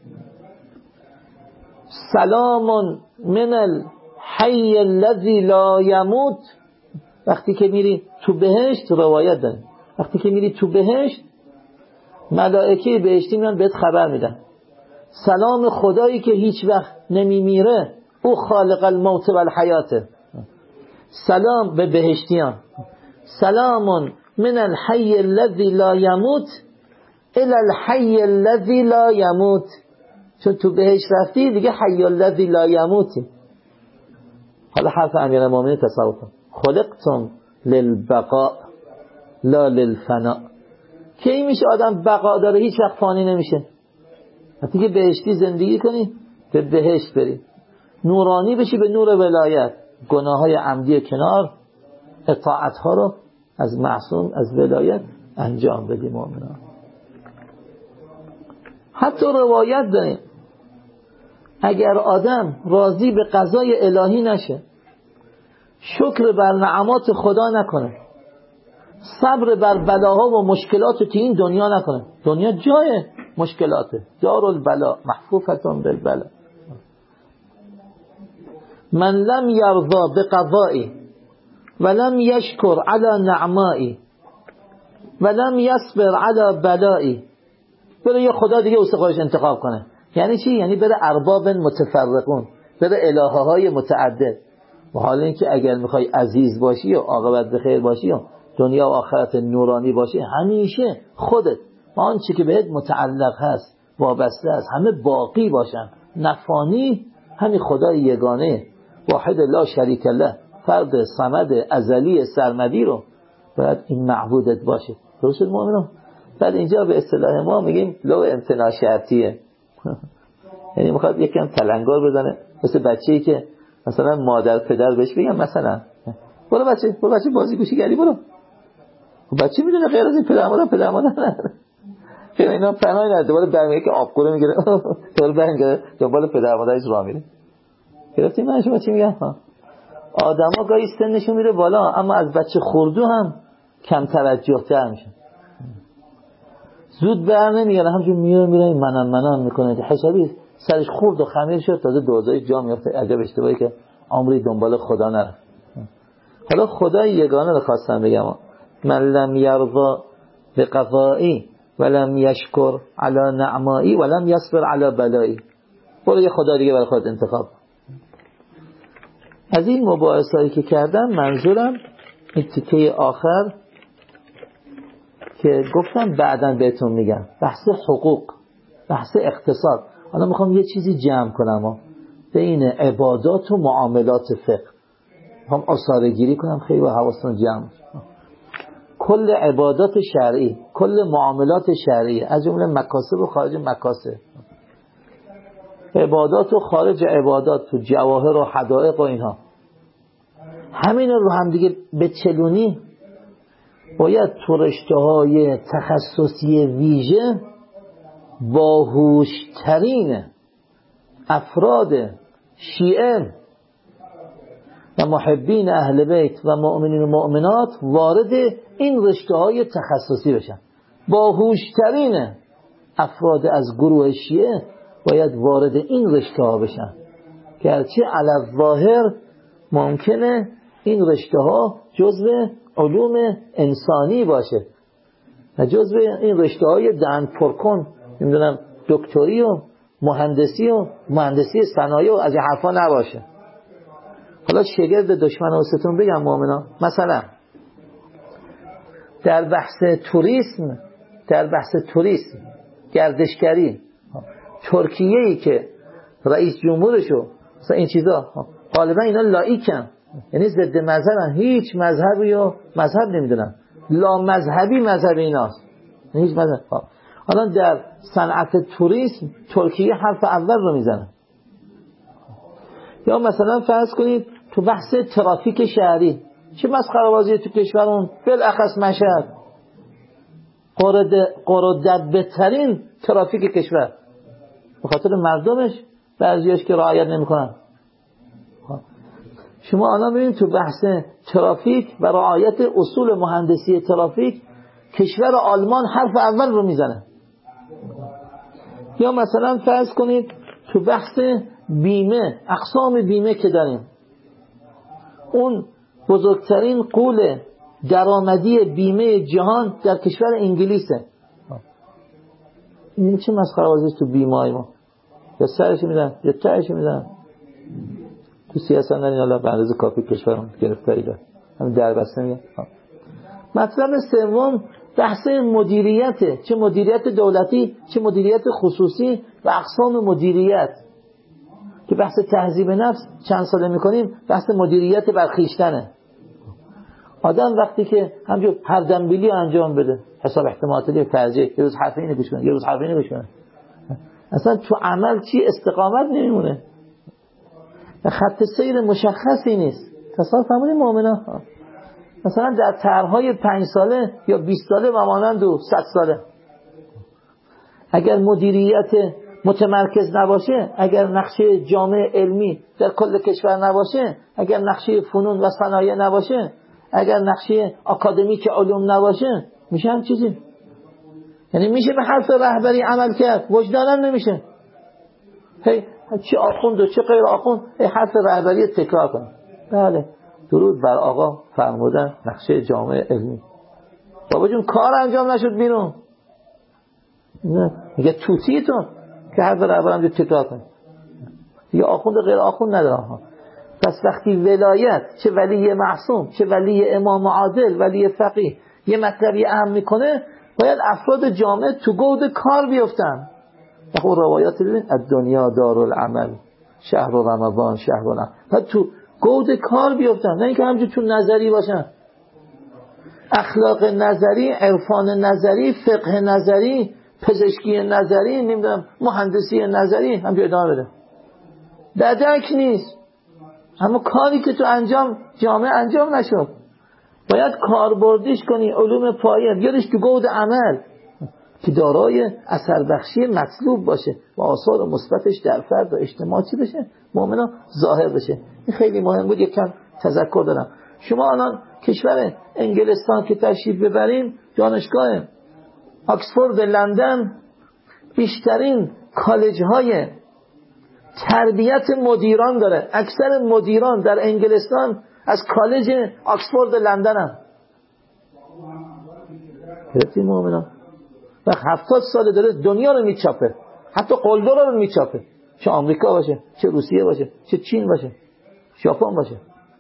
سلام من الحی الذی لا یموت. وقتی که میری تو بهشت، روایت داره، وقتی که میری تو بهشت ملائکه بهشتی میان بهت خبر میدن سلام خدایی که هیچ وقت نمیمیره، او خالق الموت و الحیاته. سلام به بهشتیان، سلام من الحی الذی لا یموت الی الحی الذی لا یموت. چون تو بهشت رفتی دیگه حی الذی لا یموتی. حالا حرف امیرالمومنین تصور کن، خلقتم للبقاء لا للفناء. که این میشه آدم بقا داره هیچ وقت فانی نمیشه؟ وقتی که بهشتی زندگی کنی، به بهشت بری، نورانی بشی به نور ولایت، گناه های عمدی کنار، اطاعت ها رو از معصوم از ولایت انجام بدی مؤمنان. حتی روایت داریم اگر آدم راضی به قضای الهی نشه، شکر بر نعمات خدا نکنه، صبر بر بلاها و مشکلات تو این دنیا نکنه، دنیا جای مشکلاته، دار البلا محفوفتون بالبلا. من لم یرضا بقضائی ولم یشکر علی نعمائی ولم یصبر علی بلائی، بره یه خدا دیگه واسه خودش انتخاب کنه. یعنی چی؟ یعنی بره ارباب متفرقون، بره الهه های متعدد. و حالا اینکه اگر میخوای عزیز باشی و عاقبت به خیر باشی و دنیا و آخرت نورانی باشی، همیشه خودت و آنچه که بهت متعلق هست وابسته است همه باقی باشن، نفانی. همین خدای یگانه واحد لا شریک له، فرد صمد ازلی سرمدی رو باید این معبودت باشه. درست مؤمنان؟ بعد اینجا به اصطلاح ما میگیم لو امتناع شرطیه. یعنی میخواد یکم تلنگر بزنه، مثل بچه‌ای که مثلا مادر پدر بهش بگم مثلا برو بچه برو بچه بازی گوشی گری برو، بچه میدونه غیر از این پدر مادر پدر مادر نداره. چرا اینا پناهی نداره، دوباره برمیگه که آبگوره میگیره دوباره برمیگه دنبال پدر مادرش راه میره. گرفتین من شما چی میگم؟ آدما گاهی سنشون میره بالا اما از بچه خردو هم کم توجه تر میشن، زود بر نمیگردن، همچون میره میره منن منن میکنه، حسابی سرش خورد و خمیر شد، تازه دوزای جا میفته. عجب اشتباهی که عمری دنبال خدا نرفت. حالا خدای یگانه رو خواستم بگم، من لم یرضا بقضائی ولم یشکر علی نعمائی ولم یصبر علی بلائی، برو یه خدا دیگه برای خودت انتخاب. از این مباحثایی که کردم منظورم این تیکه آخر که گفتم بعداً بهتون میگم، بحث حقوق، بحث اقتصاد. حالا میخوام یه چیزی جمع کنم بین عبادات و معاملات فقه، میخوام اصاره گیری کنم خیلی با حواستون جمع. کل عبادات شرعی، کل معاملات شرعی، از جمله مکاسب و خارج مکاسب، عبادات و خارج عبادات، تو جواهر و حدائق و اینها، همین رو هم دیگه به چلونی باید تو رشته‌های تخصصی ویژه باهوشترین افراد شیعه و محبین اهل بیت و مؤمنین و مؤمنات وارد این رشته‌های تخصصی بشن. باهوشترین افراد از گروه شیعه باید وارد این رشته‌ها بشن، گرچه علی الظاهر ممکنه این رشته‌ها جزء علوم انسانی باشه و جزء این رشته‌های دهن پرکن، نمیدونم دکتری و مهندسی و مهندسی صنایع و از این حرفا نباشه. حالا شگرد دشمن واسهتون بگم مؤمنان، مثلا در بحث توریسم، در بحث توریسم گردشگری، ترکیه‌ای که رئیس جمهورشو مثلا این چیزا غالبا اینا لایکن، یعنی ضد مذهبن، هیچ مذهبی و مذهب نمیدونن، لا مذهبی مذهب ایناست. هیچ مثلا حالا در صنعت توریسم ترکیه حرف اول رو میزنه. یا مثلا فرض کنید تو بحث ترافیک شهری چه مسخره بازی تو کشورمون، بالاخص مشهد قرودت بهترین ترافیک کشور به خاطر مردمش، بعضیاش که رعایت نمیکنن. شما الان ببینید تو بحث ترافیک و رعایت اصول مهندسی ترافیک کشور آلمان حرف اول رو میزنه. یا مثلا فرض کنید تو بحث بیمه، اقسام بیمه که داریم، اون بزرگترین غول درآمدی بیمه جهان در کشور انگلیسه. این چه مسخره بازی تو بیمه های ما، یا سرش میدن یا تهش میدن. تو سیاست دارین حالا به اندازه کافی کشورمون گرفتاری داره، همین دربسته میگه. مطلب سوم بحث مدیریته، چه مدیریت دولتی چه مدیریت خصوصی و اقسام مدیریت که بحث تهذیب نفس چند ساله میکنیم، بحث مدیریت برخیشتنه. آدم وقتی که همجور هر دنبیلی انجام بده، حساب احتمالاتی ترجیح، یه روز حرف اینو گوش کنه یه روز حرف اینو گوش کنه، اصلا تو عمل چی استقامت نمیمونه، خط سیر مشخصی نیست. تصور فرمودید مؤمنا مثلا در طرح‌های پنج ساله یا بیست ساله و مانند و صد ساله اگر مدیریت متمرکز نباشه، اگر نقشه جامع علمی در کل کشور نباشه، اگر نقشه فنون و صنایع نباشه، اگر نقشه اکادمیک علوم نباشه، میشه هم چیزی، یعنی میشه به حرف رهبری عمل کرد، وجدانم نمیشه. هی چه آخوند و چه غیر آخوند هی حرف رهبری تکرار کن. بله درود بر آقا فرمودن نقشه جامع علمی. بابا جون کار انجام نشد بیرون، نه میگه توتیتون که حرف رهبرم رو تکرار کن. دیگه آخوند و غیر آخوند نداره. پس وقتی ولایت چه ولی معصوم چه ولی امام عادل ولی فقیه یه مطلبی اهم میکنه، باید افراد جامعه تو گود کار بیفتن. خب روایات ببین الدنیا دارالعمل، شهر رمضان شهر رمضان، بعد تو گود کار بیفتن، نه اینکه همینجور تو نظری باشن. اخلاق نظری، عرفان نظری، فقه نظری، پزشکی نظری، نمیدونم مهندسی نظری همینجور ادامه بده. بدک نیست، اما کاری که تو انجام جامعه انجام نشد، باید کاربردیش کنی، علوم پایه بیارش تو گود عمل که دارای اثر بخشی مطلوب باشه و آثار مثبتش در فرد و اجتماع چی بشه؟ مؤمنا ظاهر بشه. این خیلی مهم بود. یک کم تذکر دارم. شما الان کشور انگلستان که تشریف ببرین، دانشگاه آکسفورد لندن بیشترین کالج های تربیت مدیران داره. اکثر مدیران در انگلستان از کالج آکسفورد لندن هم. گرفتی مؤمنا؟ و هفتاد سال داره دنیا رو میچاپه، حتی قلدر رو میچاپه، چه آمریکا باشه چه روسیه باشه چه چین باشه ژاپن باشه.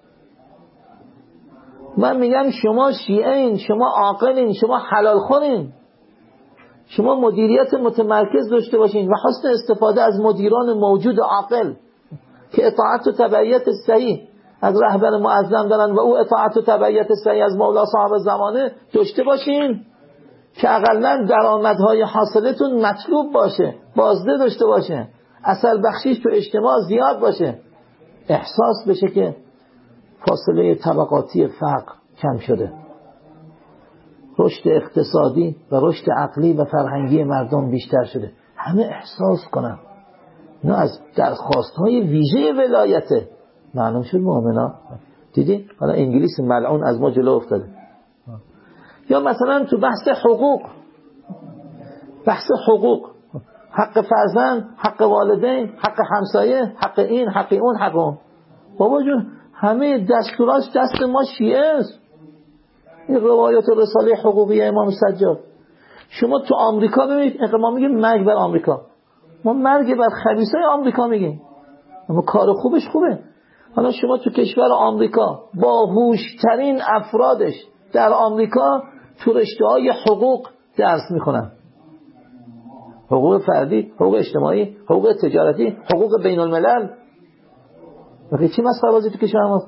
من میگم شما شیعین، شما عاقلین، شما حلال خورین، شما مدیریت متمرکز داشته باشین و حسن استفاده از مدیران موجود عاقل که اطاعت و تبعیت صحیح از رهبر معظم دارن و او اطاعت و تبعیت صحیح از مولا صاحب زمانه داشته باشین که اقلا درآمدهای حاصلتون مطلوب باشه، بازده داشته باشه، اثر بخشیش تو اجتماع زیاد باشه، احساس بشه که فاصله طبقاتی فقر کم شده، رشد اقتصادی و رشد عقلی و فرهنگی مردم بیشتر شده، همه احساس کنن. اینا از درخواست‌های ویژه ولایته. معلوم شد مؤمنا؟ دیدی؟ حالا انگلیس ملعون از ما جلو افتاده. یا مثلا تو بحث حقوق، بحث حقوق، حق فرزند، حق والدین، حق همسایه، حق این، حق اون، حق اون. بابا جون همه دستوراش دست ما شیعه است. این روایات رساله حقوقی امام سجاد. شما تو آمریکا ببینید، ما میگیم مرگ بر آمریکا، ما مرگ بر خبیثای آمریکا میگیم، اما کار خوبش خوبه. حالا شما تو کشور آمریکا با هوشترین افرادش در آمریکا تو رشته‌های حقوق درس میخونن، حقوق فردی، حقوق اجتماعی، حقوق تجارتی، حقوق بین الملل. وقتی چی مسخره بازی تو کشور ما؟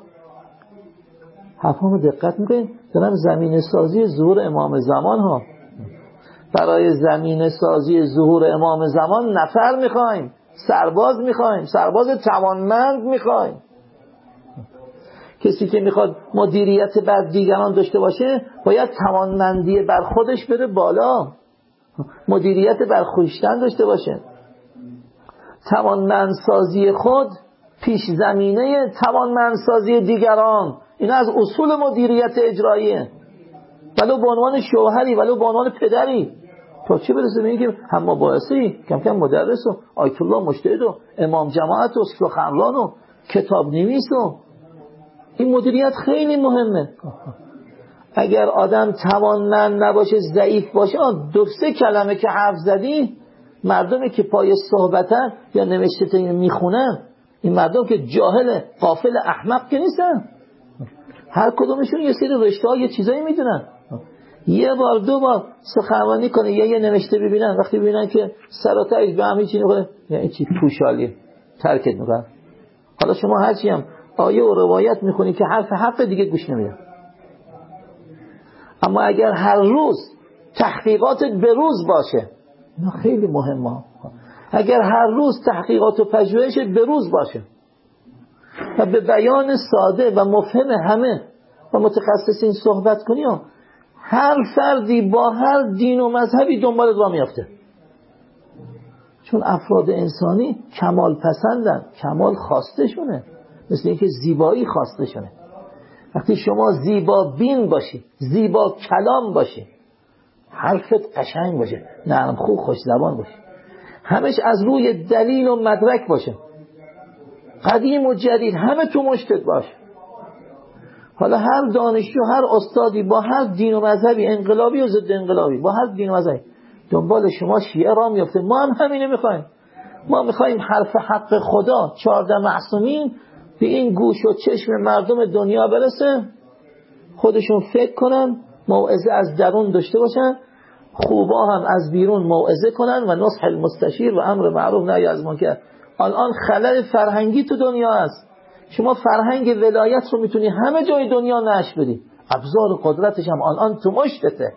حرفامو دقت میکنین؟ دارم زمین سازی ظهور امام زمان ها. برای زمینه سازی ظهور امام زمان نفر میخوایم، سرباز میخوایم، سرباز توانمند میخوایم. کسی که میخواد مدیریت بر دیگران داشته باشه باید توانمندی بر خودش بره بالا، مدیریت بر خویشتن داشته باشه. توانمندسازی خود پیش زمینه توانمندسازی دیگران. این از اصول مدیریت اجراییه، ولو به عنوان شوهری، ولو به عنوان پدری. تا چه برسه به این که هم باعثی کم کم مدرس و آیت الله مجتهد و امام جماعت و سخنران و کتاب نویس و این مدیریت خیلی مهمه. اگر آدم توانمند نباشه، ضعیف باشه، دو سه کلمه که حرف زدی، مردمی که پای صحبتن یا نوشته میخونن، این مردم که جاهل غافل احمق که نیستن، هر کدومشون یه سری رشته ها یه چیزایی میدونن. یه بار دو بار سخنرانی کنه یا یه نوشته ببینن، وقتی ببینن که سراتایش به همین چی نکنه، یعنی چی پوشالی ترکت میکنن. حالا شما هرچی هم آیه و روایت میخونی که حرف حق دیگه گوش نمیدن. اما اگر هر روز تحقیقاتت به روز باشه، اینا خیلی مهمه. اگر هر روز تحقیقات و پژوهشت به روز باشه و به بیان ساده و مفهوم همه و متخصصین صحبت کنی، هر فردی با هر دین و مذهبی دنبال راه میافته. چون افراد انسانی کمال پسندن، کمال خواسته شونه، مثل اینکه زیبایی خواسته شونه. وقتی شما زیبا بین باشی، زیبا کلام باشی، حرفت قشنگ باشه، نرم خوب خوش زبان باشه، همش از روی دلیل و مدرک باشه، قدیم و جدید همه تو مشتت باشه. حالا هر دانشجو، هر استادی با هر دین و مذهبی، انقلابی و ضد انقلابی، با هر دین و مذهبی دنبال شما شیعه راه میفته. ما هم همینه میخوایم. ما میخوایم حرف حق خدا چهارده معصومین به این گوش و چشم مردم دنیا برسه، خودشون فکر کنن، موعظه از درون داشته باشن، خوبا هم از بیرون موعظه کنن و نصح المستشیر و امر معروف نهی از منکر. الان خلل فرهنگی تو دنیا است. شما فرهنگ ولایت رو میتونی همه جای دنیا نشر بدی، ابزار قدرتش هم الان تو مشتته.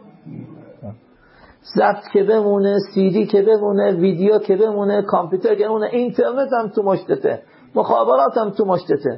ضبط که بمونه، سیدی که بمونه، ویدیو که بمونه، کامپیوتر که بمونه، اینترنت هم تو مشتته، مخابرات هم تو مشتته.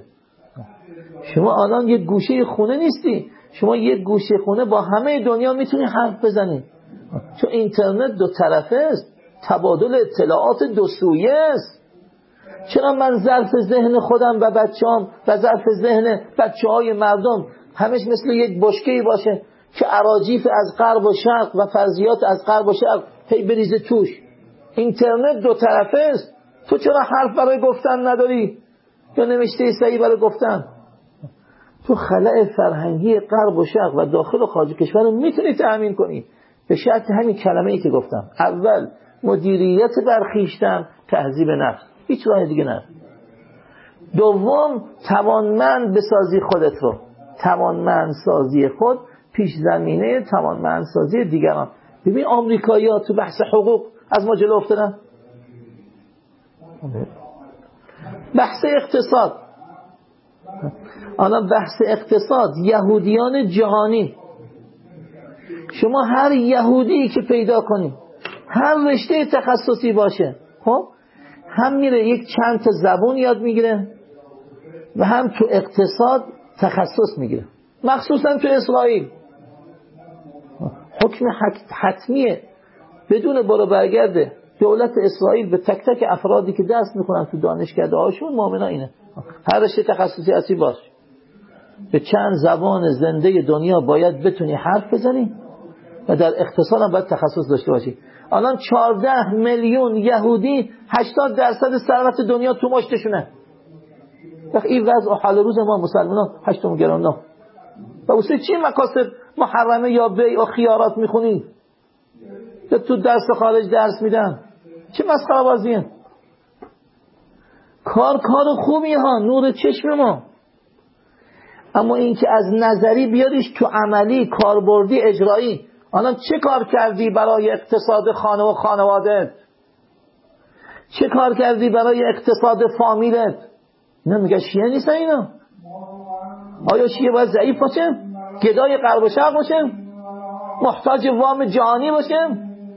شما الان یک گوشه خونه نیستی، شما یک گوشه خونه با همه دنیا میتونی حرف بزنی، چون اینترنت دو طرفه است، تبادل اطلاعات دو سویه است. چرا من ظرف ذهن خودم و بچه‌ام و ظرف ذهن بچه‌های مردم همش مثل یک بشکه‌ای باشه که اراجیف از غرب و شرق و فرضیات از غرب و شرق هی بریزه توش؟ اینترنت دو طرفه است. تو چرا حرف برای گفتن نداری یا نوشته صحیح برای گفتن؟ تو خلأ فرهنگی غرب و شرق و داخل و خارج کشور رو میتونی تأمین کنی به شرط همین کلمه‌ای که گفتم. اول مدیریت برخیشتن، تهذیب نفس، هیچ راه دیگه نه. دوم توانمند بسازی خودت رو، توانمند سازی خود پیش زمینه توانمند سازی دیگران. ببین آمریکایی‌ها تو بحث حقوق از ما جلو افتادن. بحث اقتصاد، الان بحث اقتصاد، یهودیان جهانی، شما هر یهودی که پیدا کنی، هر رشته تخصصی باشه، خب هم میره یک چند تا زبون یاد میگیره و هم تو اقتصاد تخصص میگیره، مخصوصا تو اسرائیل. حکم حتمیه بدون برو برگرده دولت اسرائیل به تک تک افرادی که دست میکنن تو دانشکده هاشون مؤمنا اینه هر رشته تخصصی اصلی باش، به چند زبان زنده دنیا باید بتونی حرف بزنی و در اقتصاد هم باید تخصص داشته باشی. الان چهارده میلیون یهودی، هشتاد درصد ثروت دنیا تو مشتشونه. وقتی این وضع حال روز ما مسلمانان هشتم گرانه و واسه چی مقاصد محرمه یا بیع و خیارات میخونی؟ تو درس خارج درس میدن، چه مسخره بازیه؟ کار کار خوبی ها، نور چشم ما، اما این که از نظری بیاریش تو عملی، کاربردی، اجرایی. الان چه کار کردی برای اقتصاد خانه و خانوادت؟ چه کار کردی برای اقتصاد فامیلت؟ اینا میگه شیعه نیستن اینا. آیا شیعه باید ضعیف باشه؟ گدای غرب و شرق باشه؟ محتاج وام جهانی باشه؟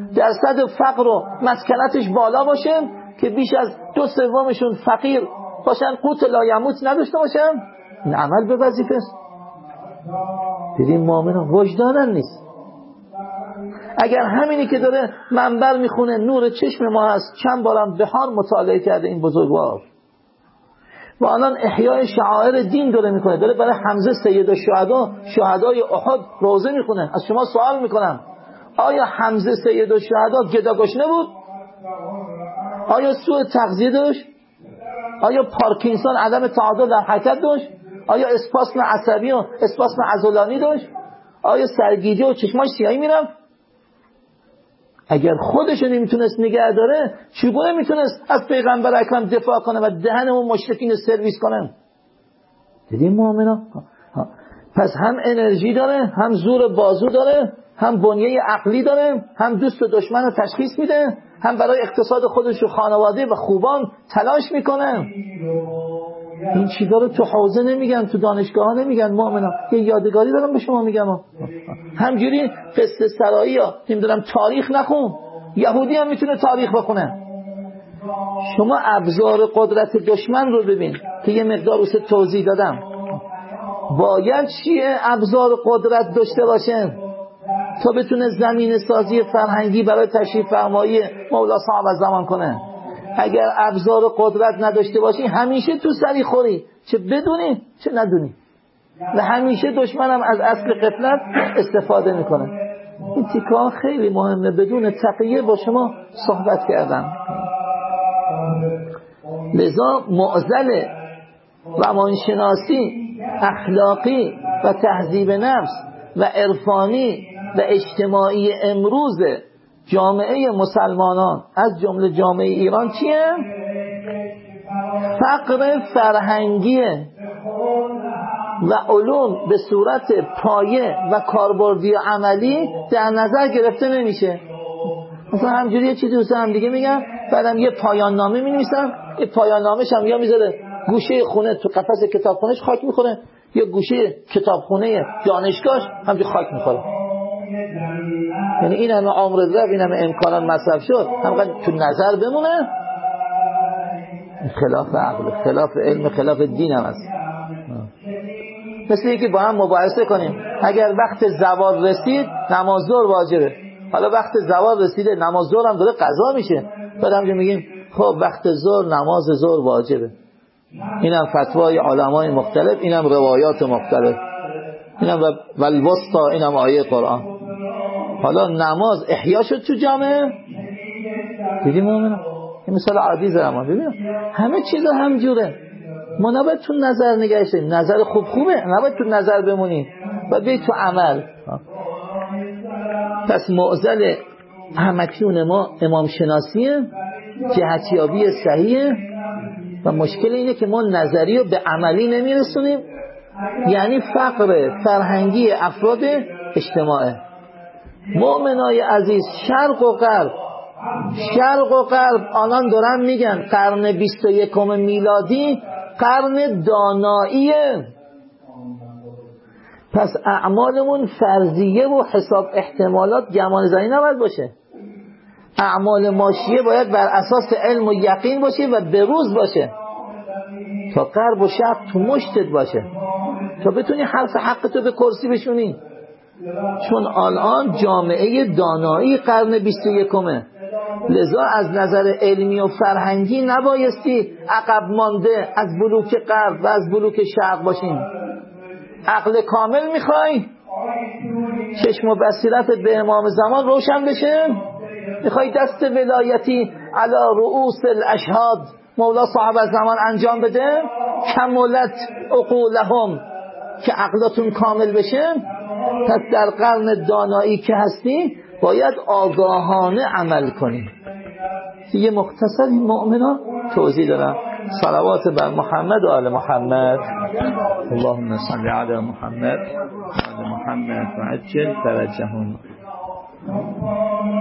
درصد فقر و مسکنتش بالا باشه که بیش از دو سومشون فقیر باشن، قوت لایموت نداشته باشن، این عمل به وظیفه است. دیدیم مؤمنان وجدانن نیست. اگر همینی که داره منبر میخونه نور چشم ما هست، چند بارم بهار مطالعه کرده این بزرگوار و الان احیای شعائر دین داره میکنه، داره برای حمزه سید الشهدا شهدای احد روزه میخونه. از شما سوال میکنم آیا حمزه سید الشهدا گداگشنه بود؟ آیا سوء تغذیه داشت؟ آیا پارکینسون عدم تعادل در حرکت داشت؟ آیا اسپاسم عصبی و اسپاسم عضلانی داشت؟ آیا سرگیجه و چشماش سیاهی میرفت؟ اگر خودش نمیتونست نگه داره، چگونه میتونست از پیغمبر اکرم دفاع کنه و دهن اون مشرکین سرویس کنه؟ دیدیم مؤمنا؟ پس هم انرژی داره، هم زور بازو داره، هم بنیه عقلی داره، هم دوست و دشمن رو تشخیص میده، هم برای اقتصاد خودش و خانواده و خوبان تلاش میکنه. این چیزا رو تو حوزه نمیگن، تو دانشگاه ها نمیگن مؤمنا. یه یادگاری دارم به شما میگم، همجوری قصه سرایی ها نمیدونم تاریخ نخون. یهودی هم میتونه تاریخ بخونه. شما ابزار قدرت دشمن رو ببین که یه مقدار روش توضیح دادم. باید چیه ابزار قدرت داشته باشه تا بتونه زمین سازی فرهنگی برای تشریف فرمایی مولا صاحب زمان کنه. اگر ابزار قدرت نداشته باشی همیشه تو سری خوری، چه بدونی چه ندونی، و همیشه دشمنم از اصل غفلت استفاده میکنه. این تیکه خیلی مهمه، بدون تقیه با شما صحبت کردم. لذا معضل روانشناسی، اخلاقی و تهذیب نفس و عرفانی و اجتماعی امروز جامعه مسلمانان از جمله جامعه ایران چیه؟ فقر فرهنگیه و علوم به صورت پایه و کاربردی عملی در نظر گرفته نمیشه. مثلا همجوری یه چیزی دوست هم دیگه میگن، بعدم یه پایان نامه می‌نویسن، یه پایان نامه‌ش هم یا میذاره گوشه خونه تو قفس کتابخونه‌اش خاک می‌خوره، یا گوشه کتابخونه دانشگاهش همجوری خاک می‌خوره. یعنی این همه عمر رفت، این همه امکانات مصرف شد، همینقدر تو نظر بمونه. خلاف عقل، خلاف علم، خلاف دین هم هست. مثل اینکه با هم مباحثه کنیم اگر وقت زوال رسید نماز ظهر واجبه، حالا وقت زوال رسیده نماز ظهر هم داره قضا میشه، بعد هم میگیم خب وقت ظهر نماز ظهر واجبه. اینم فتوای علمای مختلف، اینم روایات مختلف، اینم والوسطا، اینم آیه قرآن. حالا نماز احیا شد تو جامعه. دیدیم مومنه این مثال عادی زمان ببینم همه چیز همجوره. ما نباید تو نظر نگهش داریم، نظر خوب خوبه، نباید تو نظر بمونیم و بید تو عمل. پس معضل همکنون ما امام شناسیه، جهتیابی صحیحه، و مشکل اینه که ما نظری رو به عملی نمیرسونیم، یعنی فقر فرهنگی افراد اجتماعه. مؤمنای عزیز، شرق و غرب شرق و غرب آنان دارن میگن قرن بیست و یکم میلادی قرن داناییه. پس اعمالمون فرضیه و حساب احتمالات گمان زنی نباید باشه. اعمال ماشیه باید بر اساس علم و یقین باشه و بروز باشه تا غرب و شرق تو مشتت باشه، تا بتونی حرف حقتو به کرسی بشونی. چون الان جامعه دانایی قرن بیست و یکمه، لذا از نظر علمی و فرهنگی نبایستی عقب مانده از بلوک غرب و از بلوک شرق باشیم. عقل کامل میخوای؟ چشم و بصیرتت به امام زمان روشن بشه؟ میخوای دست ولایتی علی رؤوس الاشهاد مولا صاحب زمان انجام بده؟ کملت عقولهم، که عقلتون کامل بشه. پس در قرن دانایی که هستی باید آگاهانه عمل کنی. یه مختصر این مؤمنان توضیح دارم. صلوات بر محمد و آل محمد. اللهم صل علی محمد و آل محمد و عجل فرجهم.